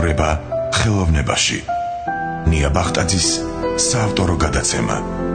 ცხოვრება ხელოვნებაში. ნია ბახტაძის საავტორო გადაცემა.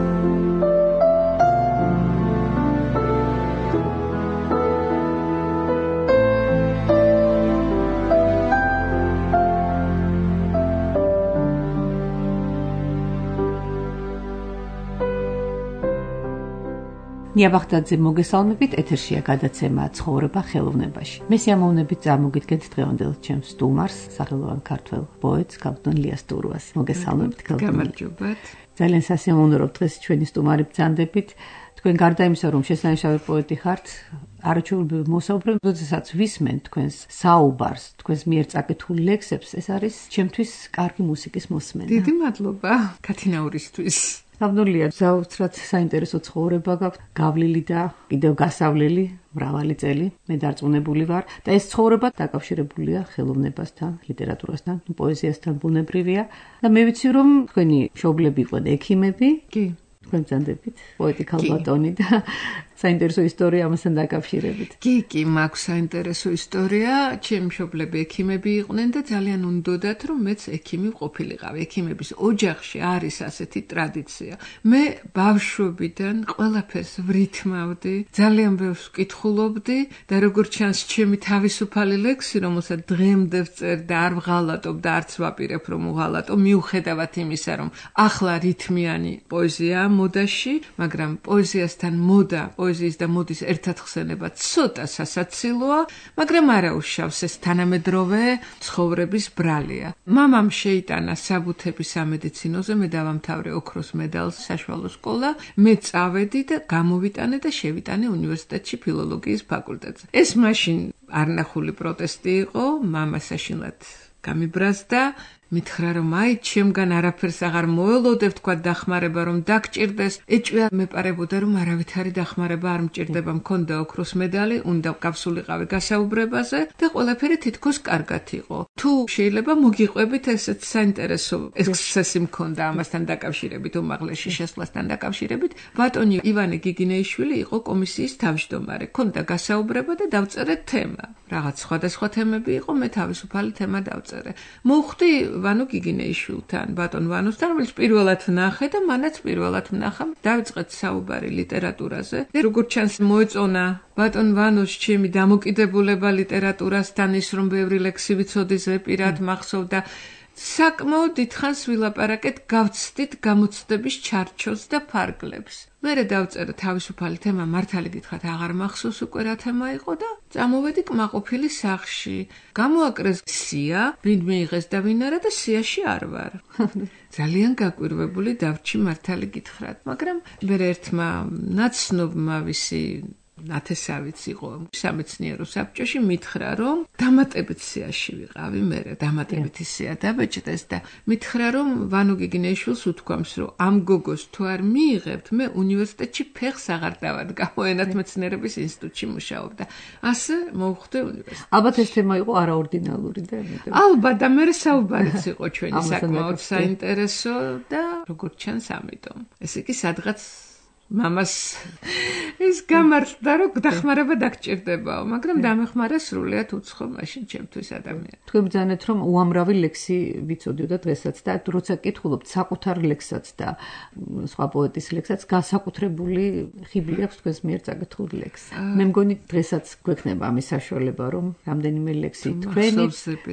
ნია ბახტაძე მოგესალმებით, ეთერშია გადაცემა ცხოვრება ხელოვნებაში. მე სიამოვნებით წარმოგიდგენთ დღევანდელ ჩემს სტუმარს, სახელოვან ქართველ პოეტს გაბდონ ლიასტურვას. მოგესალმებით, გამარჯობათ. ძალიან სასიამოვნოა დღეს ჩვენი სტუმარი ბრძანდებით. თქვენ გარდა იმისა, რომ შესანიშნავი პოეტი ხართ, არაჩვეულებრივ მოსაუბრებ, როდესაც ვისმენ თქვენს საუბარს, თქვენს მიერ წაკითხულ ლექსებს, ეს არის ჩემთვის კარგი მუსიკის მოსმენა. დიდი მადლობა კათინაურისთვის. გაბდონლია, საოცრად საინტერესო ცხოვრება გაქვთ, გავლილი და კიდევ გასავლელი მრავალი წელი. მე დარწმუნებული ვარ და ეს ცხოვრება დაკავშირებულია ხელოვნებასთან, ლიტერატურასთან, პოეზიასთან, ბუნებრივია და მე ვიცი, რომ თქვენი მშობლები იყვნენ ექიმები. კი. თქვენ ბრძანდებით, პოეტი ქალბატონი და საინტერესო ისტორია ამასთან დაკავშირებით. კი, მაქვს საინტერესო ისტორია. ჩემი მშობლები ექიმები იყვნენ და ძალიან უნდოდათ, რომ მეც ექიმი ყოფილიყავ. ექიმების ოჯახში არის ასეთი ტრადიცია. მე ბავშვობიდან ყველაფერს ვრითმავდი, ძალიან ბევრს ვკითხულობდი და როგორც ჩანს, ჩემი თავისუფალი ლექსი, რომელსაც დღემდე ვწერ და არ ვღალატობ და არც ვაპირებ რომ ვღალატო, მიუხედავად იმისა, რომ ახლა რითმიანი პოეზია მოდაში, მაგრამ პოეზიასთან პოეზიის და მოდის ერთად ხსენება ცოტა სასაცილოა, მაგრამ არა უშავს, ეს თანამედროვე ცხოვრების ბრალია. მამამ შეიტანა საბუთები სამედიცინოზე, მე დავამთავრე ოქროს მედალს საშუალო სკოლა, მე წავედი და გამოვიტანე და შევიტანე უნივერსიტეტში ფილოლოგიის ფაკულტეტზე. ეს მაშინ არნახული პროტესტი იყო, მამა საშინლად გამიბრაზდა, მითხრა რომ აი ჩემგან არაფერს აღარ მოელოდებ, თქვა დახმარება რომ დაგჭირდეს, ეჭვია მეპარებოდა რომ არავითარი დახმარება არ მჭირდება, მქონდა ოქროს მედალი, უნდა გავსულიყავი გასაუბრებაზე და ყველაფერი თითქოს კარგად იყო. თუ შეიძლება მოგიყვებით, ესეც საინტერესო ექსცესი მქონდა ამასთან დაკავშირებით, უმაღლესი შესვლასთან დაკავშირებით. ბატონი ივანე გიგინეიშვილი იყო კომისიის თავმჯდომარე, ქონდა გასაუბრება და დავწერე თემა. რაღაც სხვადასხვა თემები იყო, მე თავისუფალი თემა დავწერე. მოვხვდი ვანო გიგინეიშვილთან, ბატონ ვანოსთან, რომელიც პირველად ვნახე და მანაც პირველად ვნახა. დავიწყეთ საუბარი ლიტერატურაზე. როგორც ჩანს, მოეწონა ბატონ ვანოს ჩემი დამოკიდებულება ლიტერატურასთან, ის რომ ბევრი ლექსი ვიცოდი ზეპირად მახსოვდა. საკმაოდ დიდხანს ვილაპარაკეთ, გავცდით გამოცდების ჩარჩოს და ფარგლებს. მერე დავწერე თავისუფალი თემა, მართალი გითხრათ, აღარ მახსოვს უკვე რა თემა იყო და წამოვედი კმაყოფილი სახლში. გამოაკრეს სია, ვინ მიიღეს და ვინ არა და სიაში არ ვარ. ძალიან გაკვირვებული დავრჩი, მართალი გითხრათ, მაგრამ მერე ერთმა ნაცნობმა ვისი ნათესავიც იყო სამეცნიერო საბჭოში, მითხრა რომ დამატებით სიაში ვიყავი, მე დამატებითი სია დაბეჭდეს და მითხრა რომ ვანო გიგინეიშვილს უთქვამს, რომ ამ გოგოს თუ არ მიიღებთ, მე უნივერსიტეტში ფეხს აღარ დავად, გამოენათმეცნიერების ინსტიტუტში მუშაობდა. ასე მოვხვდი უნივერსიტეტში. ალბათ ეს თემა იყო არაორდინალური და ალბათ და მე საუბარიც იყო ჩვენი საკმაოდ საინტერესო და როგორც ჩანს ამიტომ. ესე იგი სადღაც მამას ის გამართდა, რომ დახმარება დაგჭირდებაო, მაგრამ დამეხმარა სრულიად უცხო მაშინ ჩემთვის ადამიანი. თქვენ ბრძანეთ, რომ უამრავი ლექსი ვიცოდიოდა დღესაც და როცა კითხულობთ საკუთარ ლექსსაც და სხვა პოეტის ლექსსაც, განსაკუთრებული ხიბლი აქვს თქვენს მიერ წაკითხულ ლექსს. მე მგონი დღესაც გვექნება ამის საშუალება, რომ რამდენიმე ლექსი თქვენი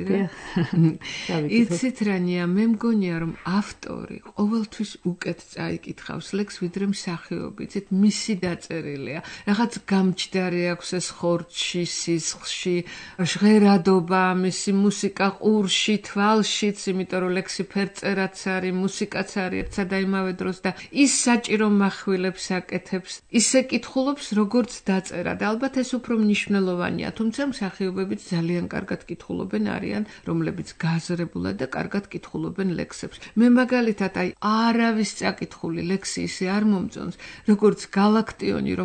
იცით რანია, მე მგონია რომ ავტორი ყოველთვის უკეთ წაიკითხავს ლექსს, ვიდრე მსახიობი. იცით, მისი დაწერილია. რაღაც გამჯდარი აქვს ეს ხორცში, სისხლში, ჟღერადობა, მისი მუსიკა ყურში, თვალშიც, იმიტომ რომ ლექსი ფერწერაც არის, მუსიკაც არის ერთსა და იმავე დროს და ის საჭირო מחვილებს აკეთებს, ისე კითხულობს, როგორც დაწერა და ალბათ ეს უფრო მნიშვნელოვანია, თუმცა მსახიობებიც ძალიან კარგად კითხულობენ არიან, რომლებიც გააზრებულად და კარგად კითხულობენ ლექსებს. მე მაგალითად აი არავის წაკითხული ლექსი ისე არ მომწონს, როგორც გალაქტიონი, რომ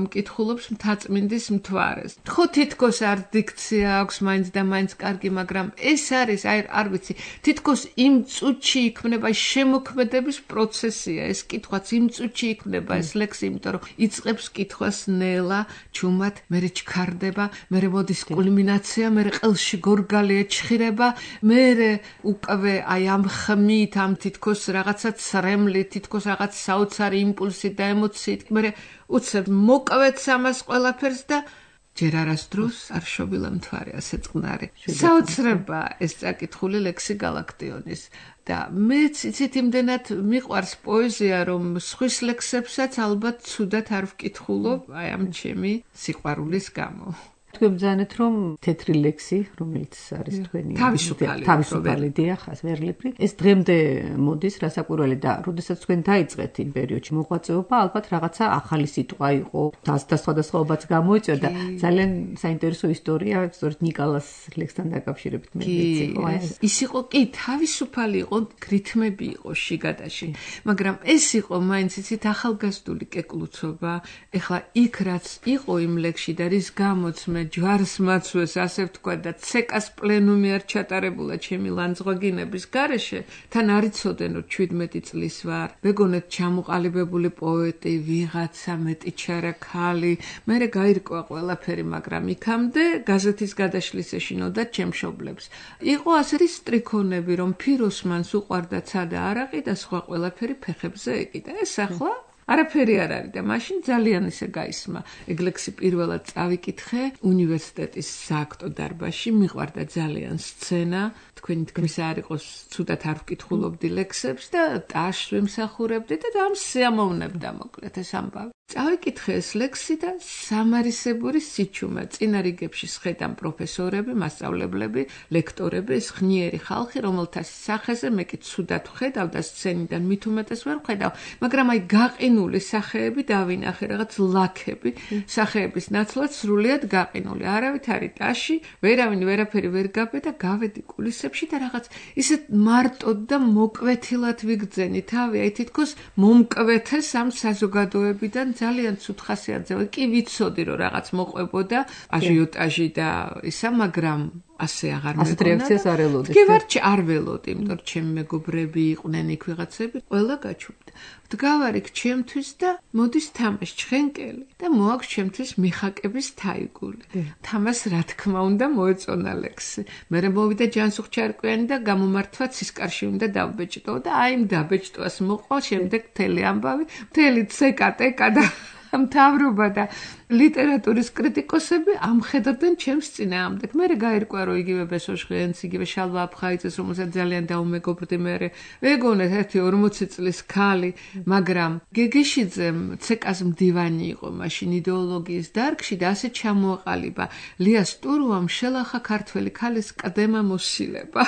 მკითხულობს მთაწმინდის მთვარეს. ხო თითქოს არ დიქცია აქვს მაინც და მაინც კარგი, მაგრამ ეს არის არ ვიცი, თითქოს იმ წუთში იქმნება შემოქმედების პროცესია, ეს კითხვაც იმ წუთში იქმნება ეს ლექსი, იმიტომ რომ იწყებს კითხვას ნელა, ჩუმად, მერე ჩქარდება, მერე მოდის კულმინაცია, მერე ყელში გორგალი ეჩხირება, მერე უკვე აი ამ ხმით, ამ თითქოს რაღაცა ცრემლი, თითქოს რაღაც საოცარი იმპულსით და ემოციით, მერე უცებ მოკვეთს ამას ყველაფერს და ჯერ არასდროს არ შობილა მთვარე ასე წყნარი. საოცრება ეს წაკითხული ლექსი გალაქტიონის და მეც იცით იმდენად მიყვარს პოეზია, რომ სხვის ლექსებსაც ალბათ ცუდად არ ვკითხულობ, აი ამ ჩემი სიყვარულის გამო. თქვენ ბრძანეთ რომ თეთრი ლექსი, რომელიც არის თქვენი თავისუფალი დიახ, ვერლიფრი, ეს დღემდე მოდის რასაკვირველი და როდესაც თქვენ დაიწყეთ იმ პერიოდში მოღვაწეობა, ალბათ რაღაცა ახალი სიტყვა იყო, სხვადასხვაობაც გამოიწვია და ძალიან საინტერესო ისტორია, სწორედ ნიკალას ლექსთან დაკავშირებით მე ვიცი. ის იყო კი თავისუფალი იყო, რითმები იყო შიგადაში, მაგრამ ეს იყო მაინც იცით ახალგაზრდული კეკლუცობა, ეხლა იქ რაც იყო იმ ლექსში და რის გამოც მე ჯვარს მაცვეს, ასე ვთქვა და ცეკას პლენუმი არ ჩატარებულა ჩემი ლანძღვაგინების გარეშე, თან არ იცოდნენ რომ 17 წლის ვარ. მეგონეთ ჩამოყალიბებული პოეტი, ვიღაცა მეტიჩარა ქალი, მერე გაირკვა ყველაფერი, მაგრამ იქამდე გაზეთის გადაშლის ეშინოდა ჩემშობლებს. იყო ასეთი სტრიქონები, რომ ფიროსმანს უყვარდა ცა და არაყი და სხვა ყველაფერი ფეხებზე ეკიდა. ეს ახლა არაფერი არ არის და მაშინ ძალიან ისე გაისმა. ეგ ლექსი პირველად წავიკითხე უნივერსიტეტის სააქტო დარბაზში, მიყვარდა ძალიან სცენა, თქვენი თქმის არ იყოს, ცუდად არ ვკითხულობდი ლექსებს და ტაშს ვიმსახურებდი და ამ სიამოვნებდა მოკლედ ეს ამბავი. წავიკითხე ეს ლექსი და სამარისებური სიჩუმა, წინა რიგებში სხედან პროფესორები, მასწავლებლები, ლექტორები, ეს ღნიერი ხალხი, რომელთა სახეზე მე კი ცუდად ვხედავ და სცენიდან მით უმეტეს ვერ ვხედავ, მაგრამ აი გაყინული სახეები დავინახე, რაღაც ლაქები, სახეების ნაცვლად სრულიად გაყინული. არავითარი ტაში, ვერავინ ვერაფერი ვერ გაბე და გავედი კულისებში და რაღაც ისეთ მარტოდ და მოკვეთილად ვიგრძენი თავი, აი თითქოს მომკვეთეს ამ საზოგადოებიდან ძალიან ცუდ ხასიათზე. კი ვიცოდი რომ რაღაც მოყვებოდა აჟიოტაჟი და ისა, მაგრამ ასე აღარ მეგონა. ასეთ რეაქციას არ ელოდი. კი ვარჩი არ ველოდი, იმიტომ რომ ჩემი მეგობრები იყვნენ იქ ვიღაცები, ყველა გაჩვენდა. ვდგავარიქ ჩემთვის და მოდის თამაში ჩხენკელი და მოაქვს ჩემთვის მიხაკების თაიგული. თამას რა თქმა უნდა მოეწონა ლექსი. მერე მოვიდა ჯანსუღ ჩარკვიანი და გამომართვა ცისკარში უნდა დავბეჭდო და აი იმ დაბეჭდვას მოყვა შემდეგ მთელი ამბავი, მთელი ცეკა-ტეკა და მთავრობა და ლიტერატურის კრიტიკოსები ამხედავდნენ ჩემს წინააღმდეგ. მერე გაირკვა რომ იგივე ბესოშღენს, იგივე შალვა აფხაიძეს, რომელსაც ძალიან დაუმეგობრდი მერე. ვეგონეთ ერთი 40 წლის ქალი, მაგრამ გეგეშიძემ ცეკას მდივანი იყო მაშინ იდეოლოგიის დარგში და ასე ჩამოაყალიბა. ლია სტურუამ შელახა ქართველი ქალის ყდემა მოსილება.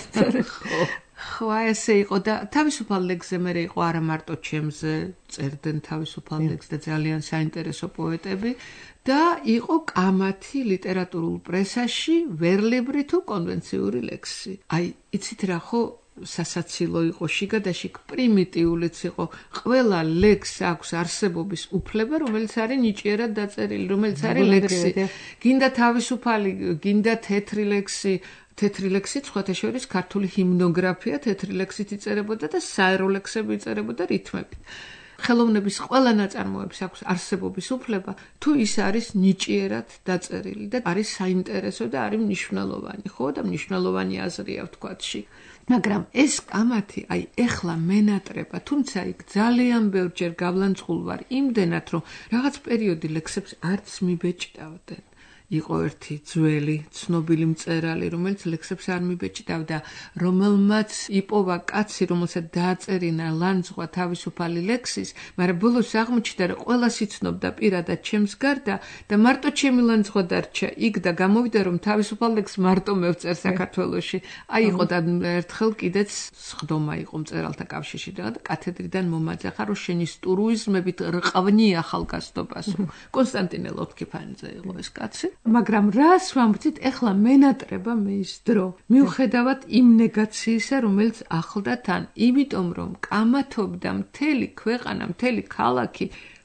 ხო, ესე იყო და თავისუფალ ლექსზე მერე იყო არა მარტო ჩემზე, წერდნენ თავისუფალ ლექსს და ძალიან საინტერესო პოეტები და იყო კამათი ლიტერატურულ პრესაში ვერლებრი თუ კონვენციური ლექსი. აი, იცით რა ხო სასაცილო იყო შიგადაში, პრიმიტიულიც იყო. ყველა ლექსს აქვს არსებობის უფლება, რომელიც არის ნიჭიერად დაწერილი, რომელიც არის ლექსი. გინდა თავისუფალი, გინდა თეთრი ლექსი, თეთრი ლექსით სხვათა შორის ქართული ჰიმნოგრაფია თეთრი ლექსით იწერებოდა და საერო ლექსები იწერებოდა რითმებით. ხელოვნების ყველა ნაწარმოების აქვს არსებობის უფლება, თუ ის არის ნიჭიერად დაწერილი და არის საინტერესო და არის მნიშვნელოვანი, ხო და მნიშვნელოვანი აზრია ვთქვათში. მაგრამ ეს კამათი, აი ეხლა მენატრება, თუმცა იქ ძალიან ბევრჯერ გავლანწყულ ვარ იმდენად, რომ რაღაც პერიოდი ლექსებს არც მიბეჭდავდნენ. იყო ერთი ძველი, ცნობილი მწერალი, რომელიც ლექსებს არ მიბეჭდავდა, რომელმაც იპოვა კაცი, რომელსაც დააწერინა ლანძღვა თავისუფალი ლექსის, მაგრამ ბოლოს აღმოჩნდა, რომ ყველას იცნობდა პირადად ჩემს გარდა და მარტო ჩემი ლანძღვა დარჩა იქ და გამოვიდა, რომ თავისუფალ ლექსს მარტო მე ვწერ საქართველოში. აი იყო და ერთხელ კიდეც სხდომა იყო მწერალთა კავშირში და კათედრიდან მომაძახა, რომ შენი სტურუიზმებით რყვნი ახალგაზრდობას. კონსტანტინე ლობქიფანიძე იყო ეს კაცი. მაგრამ რას ვამბობთ, ეხლა მენატრება მე ის დრო. მიუხედავად იმ ნეგაციისა, რომელიც ახლდა თან, იმიტომ რომ კამათობდა მთელი ქვეყანა, მთელი ქალაქი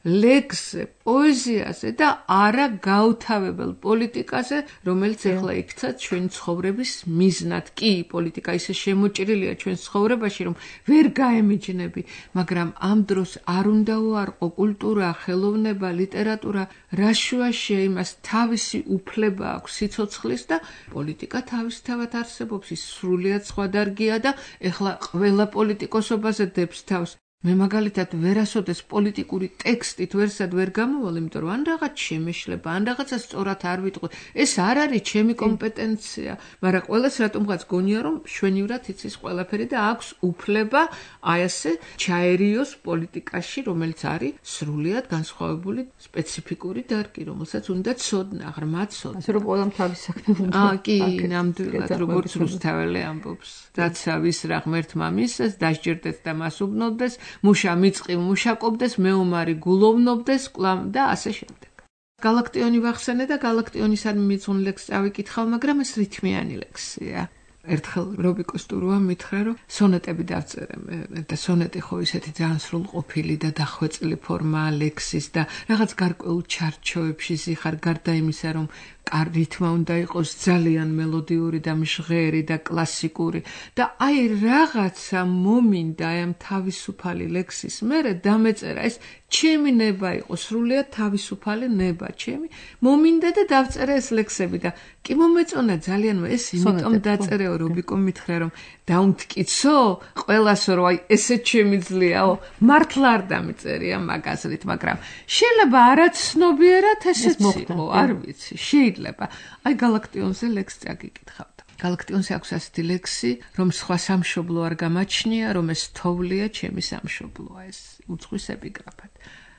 ლექსზე, პოეზიაზე და არა გაუთავებელ პოლიტიკაზე, რომელიც ახლა იქცა ჩვენი ცხოვრების მიზნად. კი, პოლიტიკა ისე შემოჭრილია ჩვენს ცხოვრებაში, რომ ვერ გაემიჯნები, მაგრამ ამ დროს არ უნდა უარყო კულტურა, ხელოვნება, ლიტერატურა, რა შუაშია იმას თავისი უფლება აქვს სიცოცხლის და პოლიტიკა თავისთავად არსებობს, ის სრულიად სხვა დარგია და ეხლა ყველა პოლიტიკოსობაზე დებს თავს. მე მაგალითად ვერასოდეს პოლიტიკური ტექსტით ვერსად ვერ გამოვალ, იმიტომ რომ ან რაღაც შემეშლება, ან რაღაცა სწორად არ ვიტყვი. ეს არ არის ჩემი კომპეტენცია, მაგრამ ყველას რატომღაც გონია რომ შვენივრად იცის ყველაფერი და აქვს უფლება აი ასე ჩაერიოს პოლიტიკაში, რომელიც არის სრულიად განსხვავებული სპეციფიკური დარგი, რომელსაც უნდა ცოდნა, ღრმა ცოდნა. ასე რომ ყველამ თავის საქმე უნდა. კი, ნამდვილად, როგორც რუსთაველი ამბობს. რაცა ვის რა ღმერთმა მისცეს, დასჯერდეს და მას უბნოდეს, მუშა მიწყივ მუშაკობდეს, მეომარი გულოვნობდეს, კლამ და ასე შემდეგ. გალაქტიონი ვახსენე და გალაქტიონისადმი მიძღვნილ ლექსს წავიკითხავ, მაგრამ ეს რითმიანი ლექსია. ერთხელ რობიკოს ტურუამ მითხრა, რომ სონეტები დავწერე მე და სონეტი ხო ისეთი ძალიან სრულყოფილი და დახვეწილი ფორმაა ლექსის და რაღაც გარკვეულ ჩარჩოებში ზიხარ, გარდა იმისა, რომ რითმა უნდა იყოს ძალიან მელოდიური და მჟღერი და კლასიკური და აი რაღაცა მომინდა აი ამ თავისუფალი ლექსის მერე დამეწერა ეს ჩემი ნება იყო სრულიად თავისუფალი ნება ჩემი მომინდა და დავწერე ეს ლექსები და კი მომეწონა ძალიან ეს იმიტომ დაწერეო რობიკო მითხრა რომ დაუმტკიცო ყველას რომ აი ესე შემიძლიაო მართლა არ დამწერია მაგაზრით მაგრამ შეიძლება არაცნობიერად ესეც იყო არ ვიცი შეიძლება აი გალაქტიონზე ლექსს წაგიკითხავთ გალაქტიონზე აქვს ასეთი ლექსი რომ სხვა სამშობლო არ გამაჩნია რომ ეს თოვლია ჩემი სამშობლოა ეს უცხვის ეპიგრაფად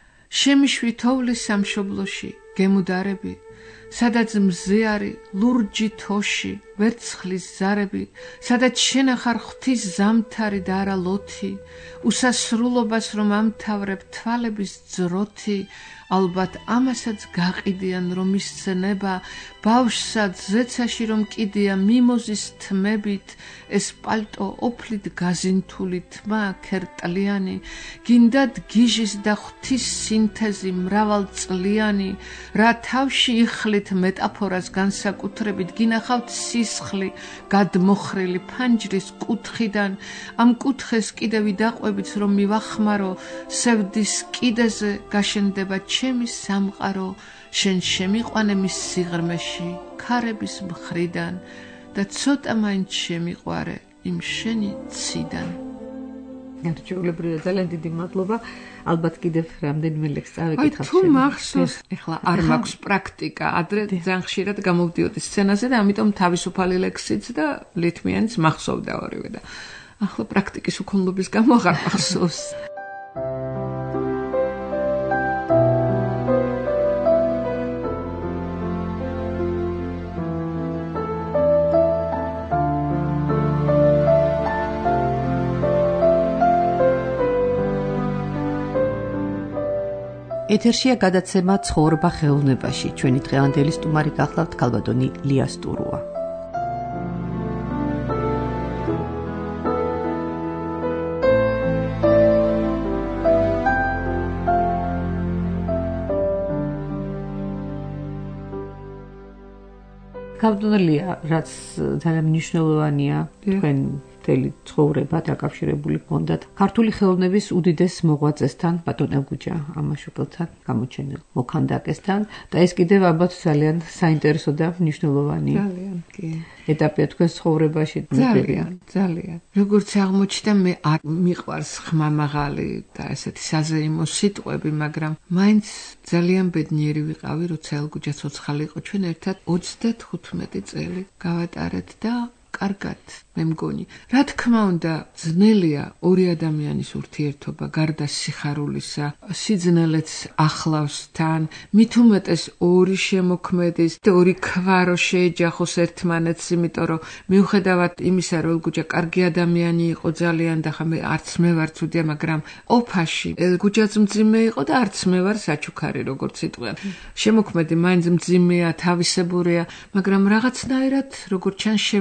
შემიშვი თოვლის სამშობლოში გემუდარები სადაც მზე არის ლურჯი თოში ვერცხლის ზარები სადაც შენახარ ღვთის ზამთარი და არა ლოთი უსასრულობას რომ ამთავრებ თვალების ძროთი ალბათ ამასაც გაყიდიან რომ ისცენება ბავშვსა ძეცაში რომ კიდია მიმოზის თმებით ეს პალტო ოფლით გაზინთული თმა ქერტლიანი გინდათ გიჟის და ღვთის სინთეზი მრავალწლიანი რა თავში იხლით მეტაფორას განსაკუთრებით გინახავთ სისხლი გადმოხრილი ფანჯრის კუთხიდან ამ კუთხეს კიდევ ვიდაყვებით რომ მივახმარო სევდის კიდეზე გაშენდება ჩემი სამყარო შენ შემიყვანე მის სიღრმეში ქარების მხრიდან და ცოტა მაინც შემიყვარე იმ შენი ციდან ერთეულებრივად ძალიან დიდი მადლობა ალბათ კიდევ რამდენიმე ლექსს წავიკითხავთ თუ მახსოვს ეხლა არ მაქვს პრაქტიკა ადრე ძალიან ხშირად გამოვდიოდი სცენაზე და ამიტომ თავისუფალი ლექსიც და ლითმიანიც მახსოვდა ორივე და ახლა პრაქტიკის უქონლობის გამო აღარ მახსოვს ეთერშია გადაცემა ცხოვრება ხელოვნებაში. ჩვენი დღევანდელი სტუმარი გახლავთ ქალბატონი ლია სტურუა. ქალბატონი ლია, რაც ძალიან მნიშვნელოვანია თქვენ მთელი ცხოვრება დაკავშირებული ჰქონდათ ქართული ხელოვნების უდიდეს მოღვაწესთან ბატონ ელგუჯა ამაშუკელთან გამოჩენილ მოქანდაკესთან და ეს კიდევ ალბათ ძალიან საინტერესო და მნიშვნელოვანი ძალიან კი ეტაპია თქვენ ცხოვრებაში ძალიან როგორც აღმოჩნდა მე არ მიყვარს ხმამაღალი და ესეთი საზეიმო სიტყვები მაგრამ მაინც ძალიან ბედნიერი ვიყავი როცა ელგუჯა ცოცხალი იყო ჩვენ ერთად 35 წელი გავატარეთ და კარგად მე მგონი რა თქმა უნდა ძნელია ორი ადამიანის ურთიერთობა გარდა სიხარულისა სიძნელეც ახლავს თან მით უმეტეს ორი შემოქმედის და ორი ქვარო შეეჯახოს ერთმანეთს იმიტომ რომ მიუხედავად იმისა რომ ელგუჯა კარგი ადამიანი იყო ძალიან და ხა მე არც მე ვარ ცუდია მაგრამ ოფაში ელგუჯაც მძიმე იყო და არც მე ვარ საჩუქარი როგორც იტყვიან შემოქმედი მაინც მძიმეა თავისებურია მაგრამ რაღაცნაირად როგორც ჩანს შევეწყვეთ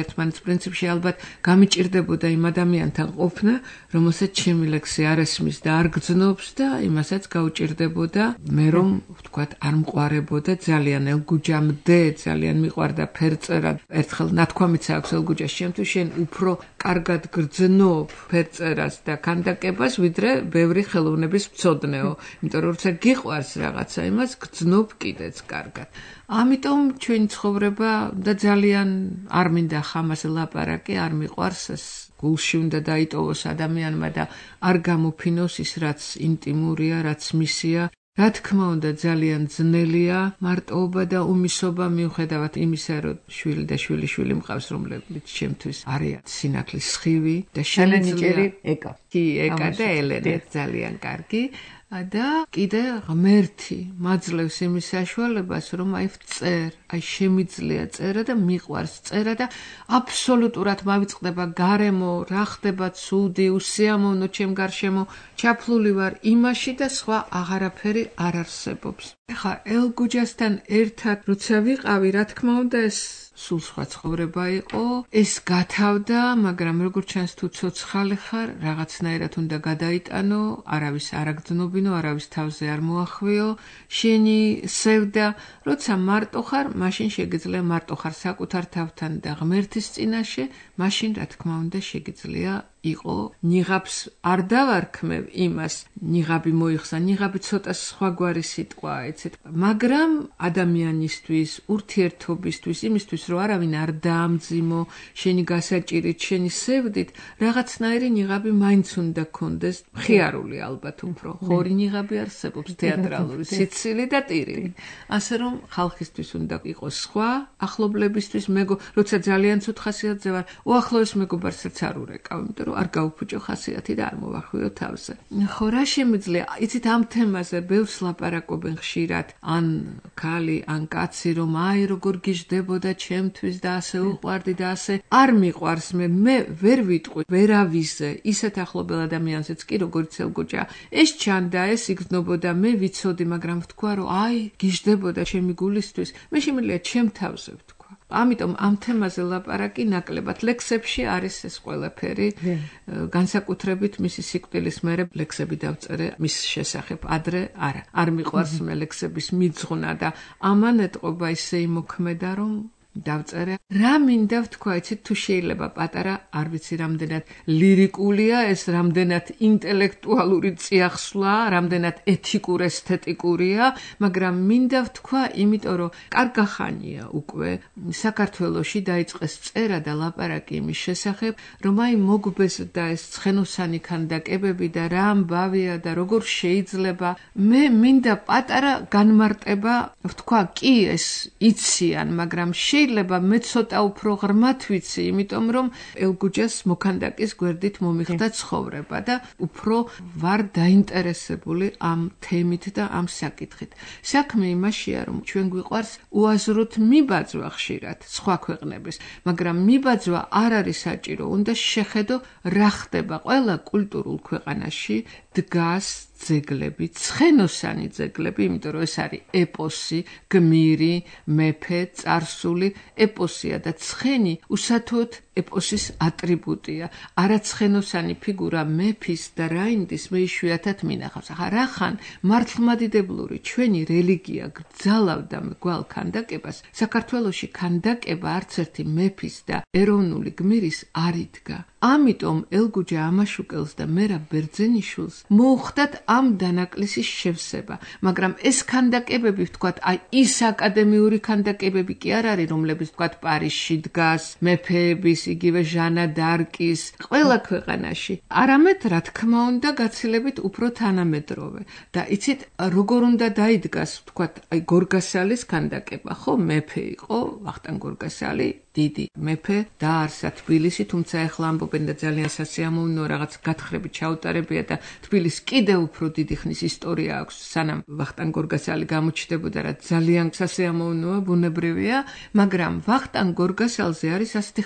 ერთმანეთს პრინციპში ალბათ გამიჭირდებოდა იმ ადამიანთან ყოფნა, რომელსაც ჩემი ლექსი არ ესმის და არ გძნობს და იმასაც გაუჭირდებოდა მე რომ ვთქვათ არ მყარებოდა ძალიან ელგუჯამდე ძალიან მიყვარდა ფერწერა. ერთხელ ნათქვამიც აქვს ელგუჯას შემთხვევაში შენ უფრო კარგად გრძნობ ფერწერას და ქანდაკებას ვიდრე ბევრი ხელოვნების მცოდნეო. იმიტომ რომ როცა გიყვარს რაღაცა იმას გრძნობ კიდეც კარგად. ამიტომ ჩვენი ცხოვრება და ძალიან არ მინდა ხამას ლაპარაკი, არ მიყვარს ეს გულში უნდა დაიტოვოს ადამიანმა და არ გამოფინოს ის რაც ინტიმურია, რაც მისია. რა თქმა უნდა ძალიან ძნელია მარტოობა და უმისობა მიუხედავად იმისა რომ შვილი და შვილიშვილი მყავს რომლებიც ჩემთვის არიან სინათლის სხივი და შენიჭერი ეკა. კი ეკა და ელენე ძალიან კარგი. და კიდე ღმერთი მაძლევს იმის საშუალებას რომ აი ვწერ, აი შემიძლია წერა და მიყვარს წერა და აბსოლუტურად მავიწყდება გარემო, რა ხდება ცუდი, უსიამოვნო ჩემ გარშემო, ჩაფლული ვარ იმაში და სხვა აღარაფერი არ არსებობს. ეხლა ელგუჯასთან ერთად როცა ვიყავი, რა თქმა უნდა ეს სულ სხვა ცხოვრება იყო. ეს გათავდა, მაგრამ როგორც ჩანს თუ ცოცხალი ხარ, რაღაცნაირად უნდა გადაიტანო, არავის არ აგძნობინო, არავის თავზე არ მოახვიო, შენი სევდა, როცა მარტო ხარ, მაშინ შეგიძლია მარტო ხარ საკუთარ თავთან და ღმერთის წინაშე, მაშინ რა თქმა უნდა შეგიძლია იყო ნიღაბს არ დავარქმევ იმას, ნიღაბი მოიხსნა, ნიღაბი ცოტა სხვაგვარი სიტყვა, ეცეთ, მაგრამ ადამიანისთვის, ურთიერთობისთვის, იმისთვის რომ არავინ არ დაამძიმო, შენი გასაჭირით, შენი სევდით, რაღაცნაირი ნიღაბი მაინც უნდა გქონდეს, მხიარული ალბათ უფრო. ხორი ნიღაბი არსებობს თეატრალური, სიცილი და ტირილი. ასე რომ ხალხისთვის უნდა იყოს სხვა, ახლობლებისთვის როცა ძალიან ცუდ ხასიათზე ვარ, უახლოეს მეგობარსაც არ ურეკავ, იმიტომ რომ არ გაუფუჭო ხასიათი და არ მოვახვიო თავზე. ხო, რა შემიძლია? იცით ამ თემაზე ბევრს ლაპარაკობენ ხშირად, ან ქალი, ან კაცი, რომ აი როგორ გიждდებოდა ჩემთვის და ასე უყვარდი და ასე არ მიყვარს მე ვერ ვიტყვი, ვერავიზე, ისეთ ახლობელ ადამიანზეც კი როგორც ელგუჯა. ეს ჩანდა, ეს იგრძნობოდა, მე ვიცოდი, მაგრამ ვთქვა, რომ აი გიждდებოდა ჩემი გულისთვის, მე შემიძლია ჩემ თავზე ვთქვა. ამიტომ ამ თემაზე ლაპარაკი ნაკლებად ლექსებში არის ეს ყველაფერი. განსაკუთრებით მისი სიკვდილის მერე ლექსები დავწერე მის შესახებ. ადრე არა. არ მიყვარს მე ლექსების მიძღვნა და ამან ეტყობა ისე იმოქმედა, რომ დავწერე. რა მინდა ვთქვა, იცით, თუ შეიძლება პატარა, არ ვიცი რამდენად ლირიკულია ეს, რამდენად ინტელექტუალური წიაღსვლა, რამდენად ეთიკურ ესთეტიკურია, მაგრამ მინდა ვთქვა, იმიტომ რომ კარგა ხანია უკვე საქართველოში დაიწყეს წერა და ლაპარაკი იმის შესახებ, რომ აი მოგბეზდა ეს ცხენოსანი ქანდაკებები და რა ამბავია და როგორ შეიძლება. მე მინდა პატარა განმარტება ვთქვა, კი ეს იციან, მაგრამ შეიძლება მე ცოტა უფრო ღრმად ვიცი, იმიტომ რომ ელგუჯას მოქანდაკის გვერდით მომიხდა ცხოვრება და უფრო ვარ დაინტერესებული ამ თემით და ამ საკითხით. საქმე იმაშია, რომ ჩვენ გვიყვარს უაზროდ მიბაძვა ხშირად სხვა ქვეყნების, მაგრამ მიბაძვა არ არის საჭირო, უნდა შეხედო რა ხდება ყველა კულტურულ ქვეყანაში დგას ძეგლები, ცხენოსანი ძეგლები, იმიტომ რომ ეს არის ეპოსი, გმირი, მეფე, წარსული, ეპოსია და ცხენი უსათოდ ეპოსის ატრიბუტია. არაცხენოსანი ფიგურა მეფის და რაინდის მე იშვიათად მინახავს. ახლა რახან მართლმადიდებლური ჩვენი რელიგია გძალავდა მგვალ ქანდაკებას, საქართველოში ქანდაკება არც ერთი მეფის და ეროვნული გმირის არ იდგა. ამიტომ ელგუჯა ამაშუკელს და მერაბ ბერძენიშვილს მოუხდათ ამ დანაკლისის შევსება, მაგრამ ეს ქანდაკებები, ვთქვათ, აი ის აკადემიური ქანდაკებები კი არ არის, რომლებიც ვთქვათ პარიზში დგას, მეფეების, იგივე ჟანა დარკის, ყველა ქვეყანაში. არამედ, რა თქმა უნდა, გაცილებით უფრო თანამედროვე. და იცით, როგორ უნდა დაიდგას, ვთქვათ, აი გორგასალის ქანდაკება, ხო, მეფე იყო, ვახტანგ გორგასალი, დიდი მეფე დაარსა თბილისი, თუმცა ეხლა ამბობენ და ძალიან სასიამოვნოა, რაღაც გათხრებით ჩაუტარებია და თბილისს კიდევ უფრო დიდი ხნის ისტორია აქვს, სანამ ვახტანგ გორგასალი გამოჩნდებოდა, რა ძალიან სასიამოვნოა, ბუნებრივია, მაგრამ ვახტანგ გორგასალზე არის ასეთი ხალხური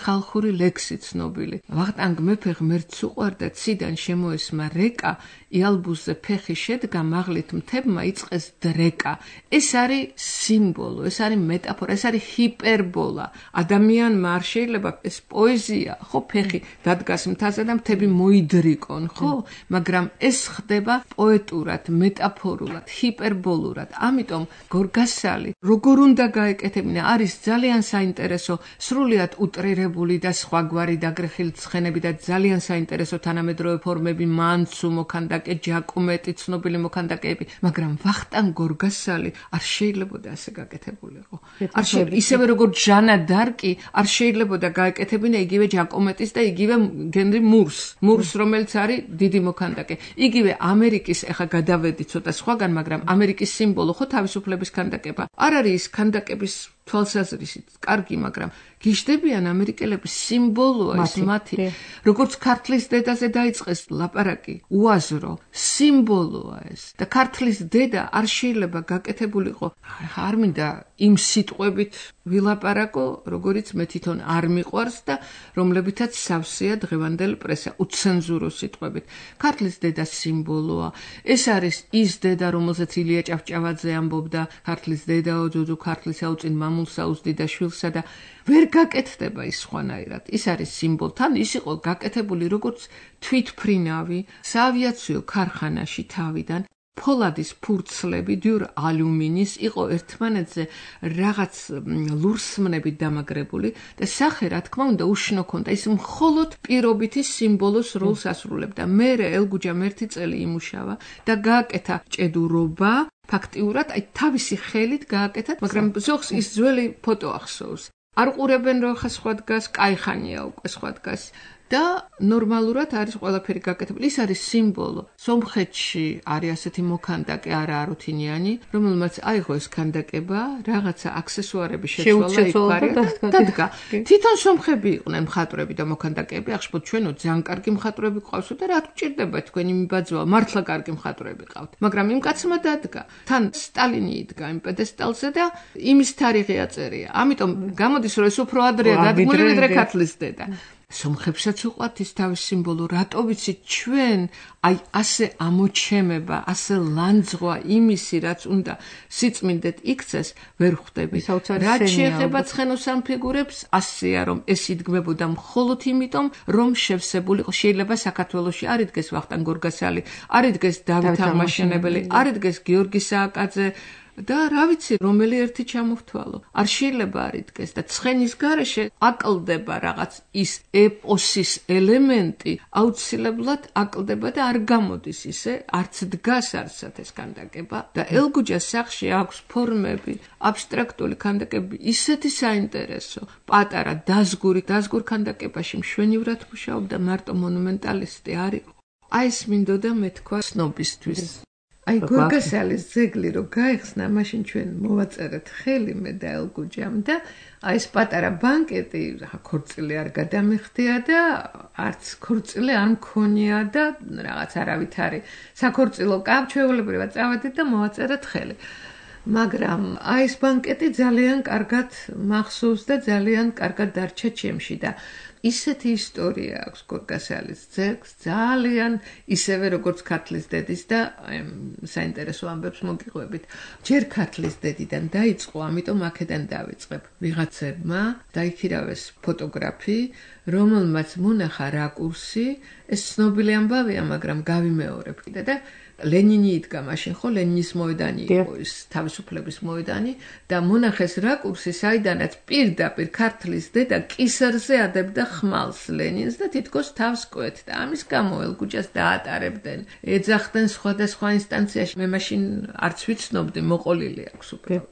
აბსოლუტური ლექსი ცნობილი. ვახტანგ მეფე ღმერთს უყვარდა, ციდან შემოესმა რეკა, იალბუზზე ფეხი შედგა, მაღლით მთებმა იწყეს დრეკა. ეს არის სიმბოლო, ეს არის მეტაფორა, ეს არის ჰიპერბოლა. ადამიანმა არ შეიძლება ეს პოეზია, ხო, ფეხი დადგას მთაზე და მთები მოიდრიკონ, ხო? მაგრამ ეს ხდება პოეტურად, მეტაფორულად, ჰიპერბოლურად. ამიტომ გორგასალი როგორ უნდა გაეკეთებინა, არის ძალიან საინტერესო, სრულიად უტრირებული და სხვაგვარი დაგრეხილი ცხენები და ძალიან საინტერესო თანამედროვე ფორმები, მანცუ მოქანდაკე, ჯაკუმეტი, ცნობილი მოქანდაკეები, მაგრამ ვახტანგ გორგასალი არ შეიძლებოდა ასე გაკეთებულიყო. ისევე როგორც ჟანა დარკი არ შეიძლებოდა გაეკეთებინა იგივე ჯაკუმეტის და იგივე გენრი მურს, რომელიც არის დიდი მოქანდაკე. იგივე ამერიკის, ეხა გადავედი ცოტა სხვაგან, მაგრამ ამერიკის სიმბოლო ხო თავისუფლების ქანდაკება. არ არის ის ქანდაკების თვალსაზრისით კარგი, მაგრამ გიждდებიან ამერიკელების სიმბოლოა ეს მათი. როგორც ქართლის დედაზე დაიწყეს ლაპარაკი, უაზრო, სიმბოლოა ეს. და ქართლის დედა არ შეიძლება გაკეთებულიყო. არ მინდა იმ სიტყვებით ვილაპარაკო, როგორიც მე თვითონ არ მიყვარს და რომლებითაც სავსეა დღევანდელ პრესა, უცენზურო სიტყვებით. ქართლის დედა სიმბოლოა. ეს არის ის დედა, რომელზეც ილია ჭავჭავაძე ამბობდა, ქართლის დედაო, ძუძუ ქართლისა უწინ მამულსა უზდიდა შვილსა და ვერ გაკეთდება ის სხვანაირად. ის არის სიმბოლო. თან ის იყო გაკეთებული როგორც თვითფრინავი საავიაციო ქარხანაში თავიდან. ფოლადის ფურცლები, დიურ ალუმინის იყო ერთმანეთზე რაღაც ლურსმნებით დამაგრებული და სახე, რა თქმა უნდა, უშნო ქონდა. ის მხოლოდ პირობითი სიმბოლოს როლს ასრულებდა. მერე ელგუჯამ 1 წელი იმუშავა და გააკეთა ჭედურობა. ფაქტიურად აი თავისი ხელით გააკეთა, მაგრამ ზოგს ის ძველი ფოტო ახსოვს. არ ყურებენ რომ ხა სხვა დგას, კაიხანია უკვე სხვა დგას. და ნორმალურად არის ყველაფერი გაკეთებული. ის არის სიმბოლო. სომხეთში არის ასეთი მოქანდაკე, არა არუთინიანი, რომელმაც აიღო ეს ქანდაკება, რაღაცა აქსესუარები შეცვალა იქ დადგა. თვითონ სომხები იყვნენ მხატვრები და მოქანდაკეები, ახშობ ჩვენო ძალიან კარგი მხატვრები ყავსო და რა გჭირდება თქვენი მიბაძვა, მართლა კარგი მხატვრები ყავთ. მაგრამ იმ კაცმა დადგა. თან სტალინი იდგა იმ პედესტალზე და იმის თარიღი აწერია. ამიტომ გამოდის რომ ეს უფრო ადრეა დადგმული ვიდრე ქართლის დედა. სომხებსაც უყვართ ის თავის სიმბოლო, რატო ვიცით ჩვენ აი ასე ამოჩემება, ასე ლანძღვა იმისი, რაც უნდა სიწმინდეთ იქცეს, ვერ ხვდები. რაც შეეხება ცხენოსან ფიგურებს, ასეა რომ ეს იდგმებოდა მხოლოდ იმიტომ, რომ შევსებულიყო. შეიძლება საქართველოში არ იდგეს ვახტანგ გორგასალი, არ იდგეს დავით აღმაშენებელი, არ იდგეს გიორგი სააკაძე და რა ვიცი, რომელი ერთი ჩამოვთვალო. არ შეიძლება არ იდგეს და ცხენის გარეშე აკლდება რაღაც ის ეპოსის ელემენტი, აუცილებლად აკლდება და არ გამოდის ისე, არც დგას არცად ეს ქანდაკება და ელგუჯას სახში აქვს ფორმები, აბსტრაქტული ქანდაკები, ისეთი საინტერესო, პატარა დაზგურ ქანდაკებაში მშვენივრად მუშაობდა, მარტო მონუმენტალისტი არ იყო. აი ეს მინდოდა მეთქვა ცნობისთვის. აი გორგასალის ძეგლი რო გაიხსნა, მაშინ ჩვენ მოვაწერეთ ხელი მე და ელგუჯამ და აი ეს პატარა ბანკეტი, ქორწილი არ გადამიხდია და არც ქორწილი არ მქონია და რაღაც არავითარი საქორწილო კავშირებრივად წავედით და მოვაწერეთ ხელი. მაგრამ აი ეს ბანკეტი ძალიან კარგად მახსოვს და ძალიან კარგად დარჩა ჩემში და ისეთი ისტორია აქვს გორგასალის ძეგლს, ძალიან ისევე როგორც ქართლის დედის და საინტერესო ამბებს მოგიყვებით. ჯერ ქართლის დედიდან დაიწყო, ამიტომ აქედან დავიწყებ. ვიღაცებმა დაიქირავეს ფოტოგრაფი, რომელმაც მონახა რაკურსი, ეს ცნობილი ამბავია, მაგრამ გავიმეორებ კიდე და ლენინი იდგა მაშინ, ხო, ლენინის მოედანი იყო ის, თავისუფლების მოედანი და მონახეს რაკურსი, საიდანაც პირდაპირ ქართლის დედა კისერზე ადებდა ხმალს ლენინს და თითქოს თავს კვეთდა. ამის გამო ელგუჯას დაატარებდნენ, ეძახდნენ სხვადასხვა ინსტანციაში. მე მაშინ არც ვიცნობდი, მოყოლილი აქვს უბრალოდ.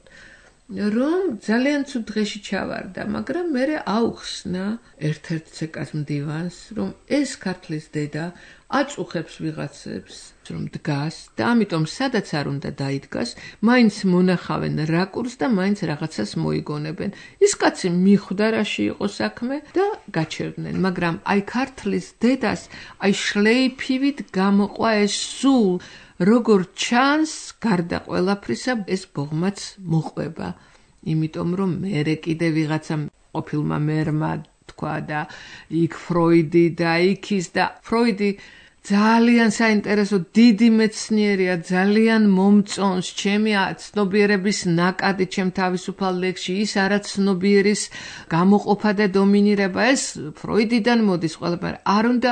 რომ ძალიან ცუდ დღეში ჩავარდა, მაგრამ მე აუხსნა ერთ-ერთ ცეკას მდივანს, რომ ეს ქართლის დედა აწუხებს ვიღაცებს, რომ დგას და ამიტომ სადაც არ უნდა დაიდგას, მაინც მონახავენ რაკურს და მაინც რაღაცას მოიგონებენ. ის კაცი მიხვდა რაში იყო საქმე და გაჩერდნენ, მაგრამ აი ქართლის დედას აი შლეიფივით გამოყვა ეს სულ, როგორ ჩანს, გარდა ყველაფრისა, ეს ბოღმაც მოყვება. იმიტომ რომ მერე კიდე ვიღაცა ყოფილმა მერმა თქვა და იქ ფროიდი და იქის და ფროიდი ძალიან საინტერესო დიდი მეცნიერია, ძალიან მომწონს ჩემი ცნობიერების ნაკადი ჩემ თავისუფალ ლექსში, ის არაცნობიერის გამოყოფა და დომინირება, ეს ფროიდიდან მოდის ყველაფერი. არ უნდა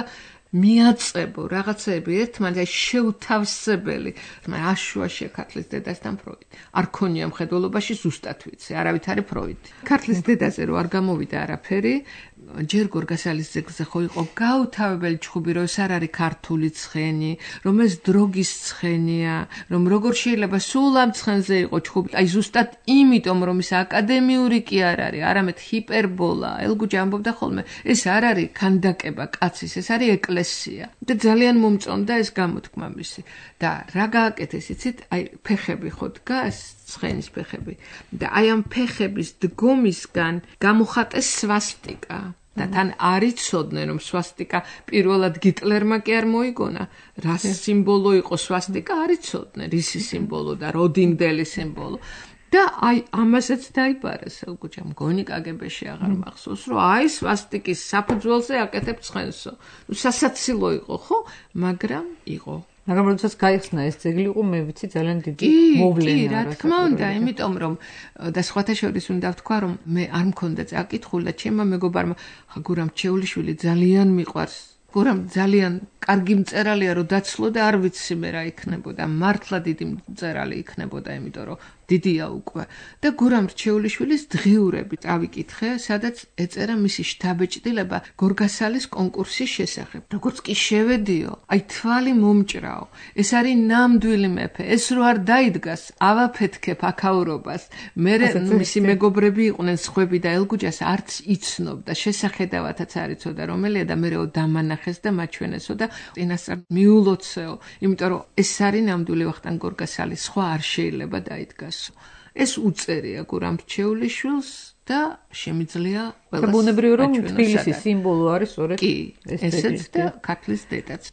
მიაწებო რაღაცები ერთმანეთს შეუთავსებელი. აშუაშია ქართლის დედასთან ფროიდი. არ ქონია მხედველობაში ზუსტად ვიცი, არავით არის ფროიდი. ქართლის დედაზე რო არ გამოვიდა არაფერი, ჯერ გორგასალის ძეგლზე ხო იყო გაუთავებელი ჩხუბი, რომ ეს არ არის ქართული ცხენი, რომ ეს დროგის ცხენია, რომ როგორ შეიძლება სულ ამ ცხენზე იყო ჩხუბი. აი ზუსტად იმიტომ, რომ ის აკადემიური კი არ არის, არამედ ჰიპერბოლა. ელგუჯი ამბობდა ხოლმე, ეს არ არის ქანდაკება კაცის, ეს არის ეკლესია. და ძალიან მომწონდა ეს გამოთქმა მისი. და რა გააკეთეს, იცით? აი ფეხები ხო დგას, ცხენის ფეხები. და აი ამ ფეხების დგომისგან გამოხატეს სვასტიკა. და თან არ იცოდნენ, რომ სვასტიკა პირველად გიტლერმა კი არ მოიგონა. რა სიმბოლო იყო სვასტიკა, არ იცოდნენ, რისი სიმბოლო და როდინდელი სიმბოლო. და აი ამასაც დაიბარეს ელგუჯა, მგონი კაგებეში აღარ მახსოვს, რომ აი სვასტიკის საფუძველზე აკეთებ ცხენსო. სასაცილო იყო, ხო? მაგრამ იყო. მაგრამ როდესაც გაიხსნა ეს ძეგლი იყო, მე ვიცი ძალიან დიდი მოვლენა. კი, რა თქმა უნდა, იმიტომ რომ და სხვათა შორის უნდა ვთქვა, რომ მე არ მქონდა წაკითხული და ჩემმა მეგობარმა გურამ ჩეულიშვილი ძალიან მიყვარს. გურამ ძალიან კარგი მწერალია, რომ დაცლო და არ ვიცი მე რა იქნებოდა. მართლა დიდი მწერალი იქნებოდა, იმიტომ რომ დიდია უკვე. და გურამ რჩეულიშვილის დღიურები წავიკითხე, სადაც ეწერა მისი შთაბეჭდილება გორგასალის კონკურსის შესახებ. როგორც კი შევედიო, აი თვალი მომჭრაო. ეს არის ნამდვილი მეფე. ეს რო არ დაიდგას, ავაფეთქებ აქაურობას. მე მისი მეგობრები იყვნენ სხვები და ელგუჯას არც იცნობდა, შესახედავათაც არ იცოდა რომელია და მერეო დამანახეს და მაჩვენესო და წინასწარ მიულოცეო, იმიტომ რომ ეს არის ნამდვილი ვახტანგ გორგასალი, სხვა არ შეიძლება დაიდგას. ეს უწერია გურამ რჩეულიშვილს და შემიძლია ყველას. ბუნებრივია რომ თბილისის სიმბოლო არის სწორედ ესეც და ქართლის დედაც.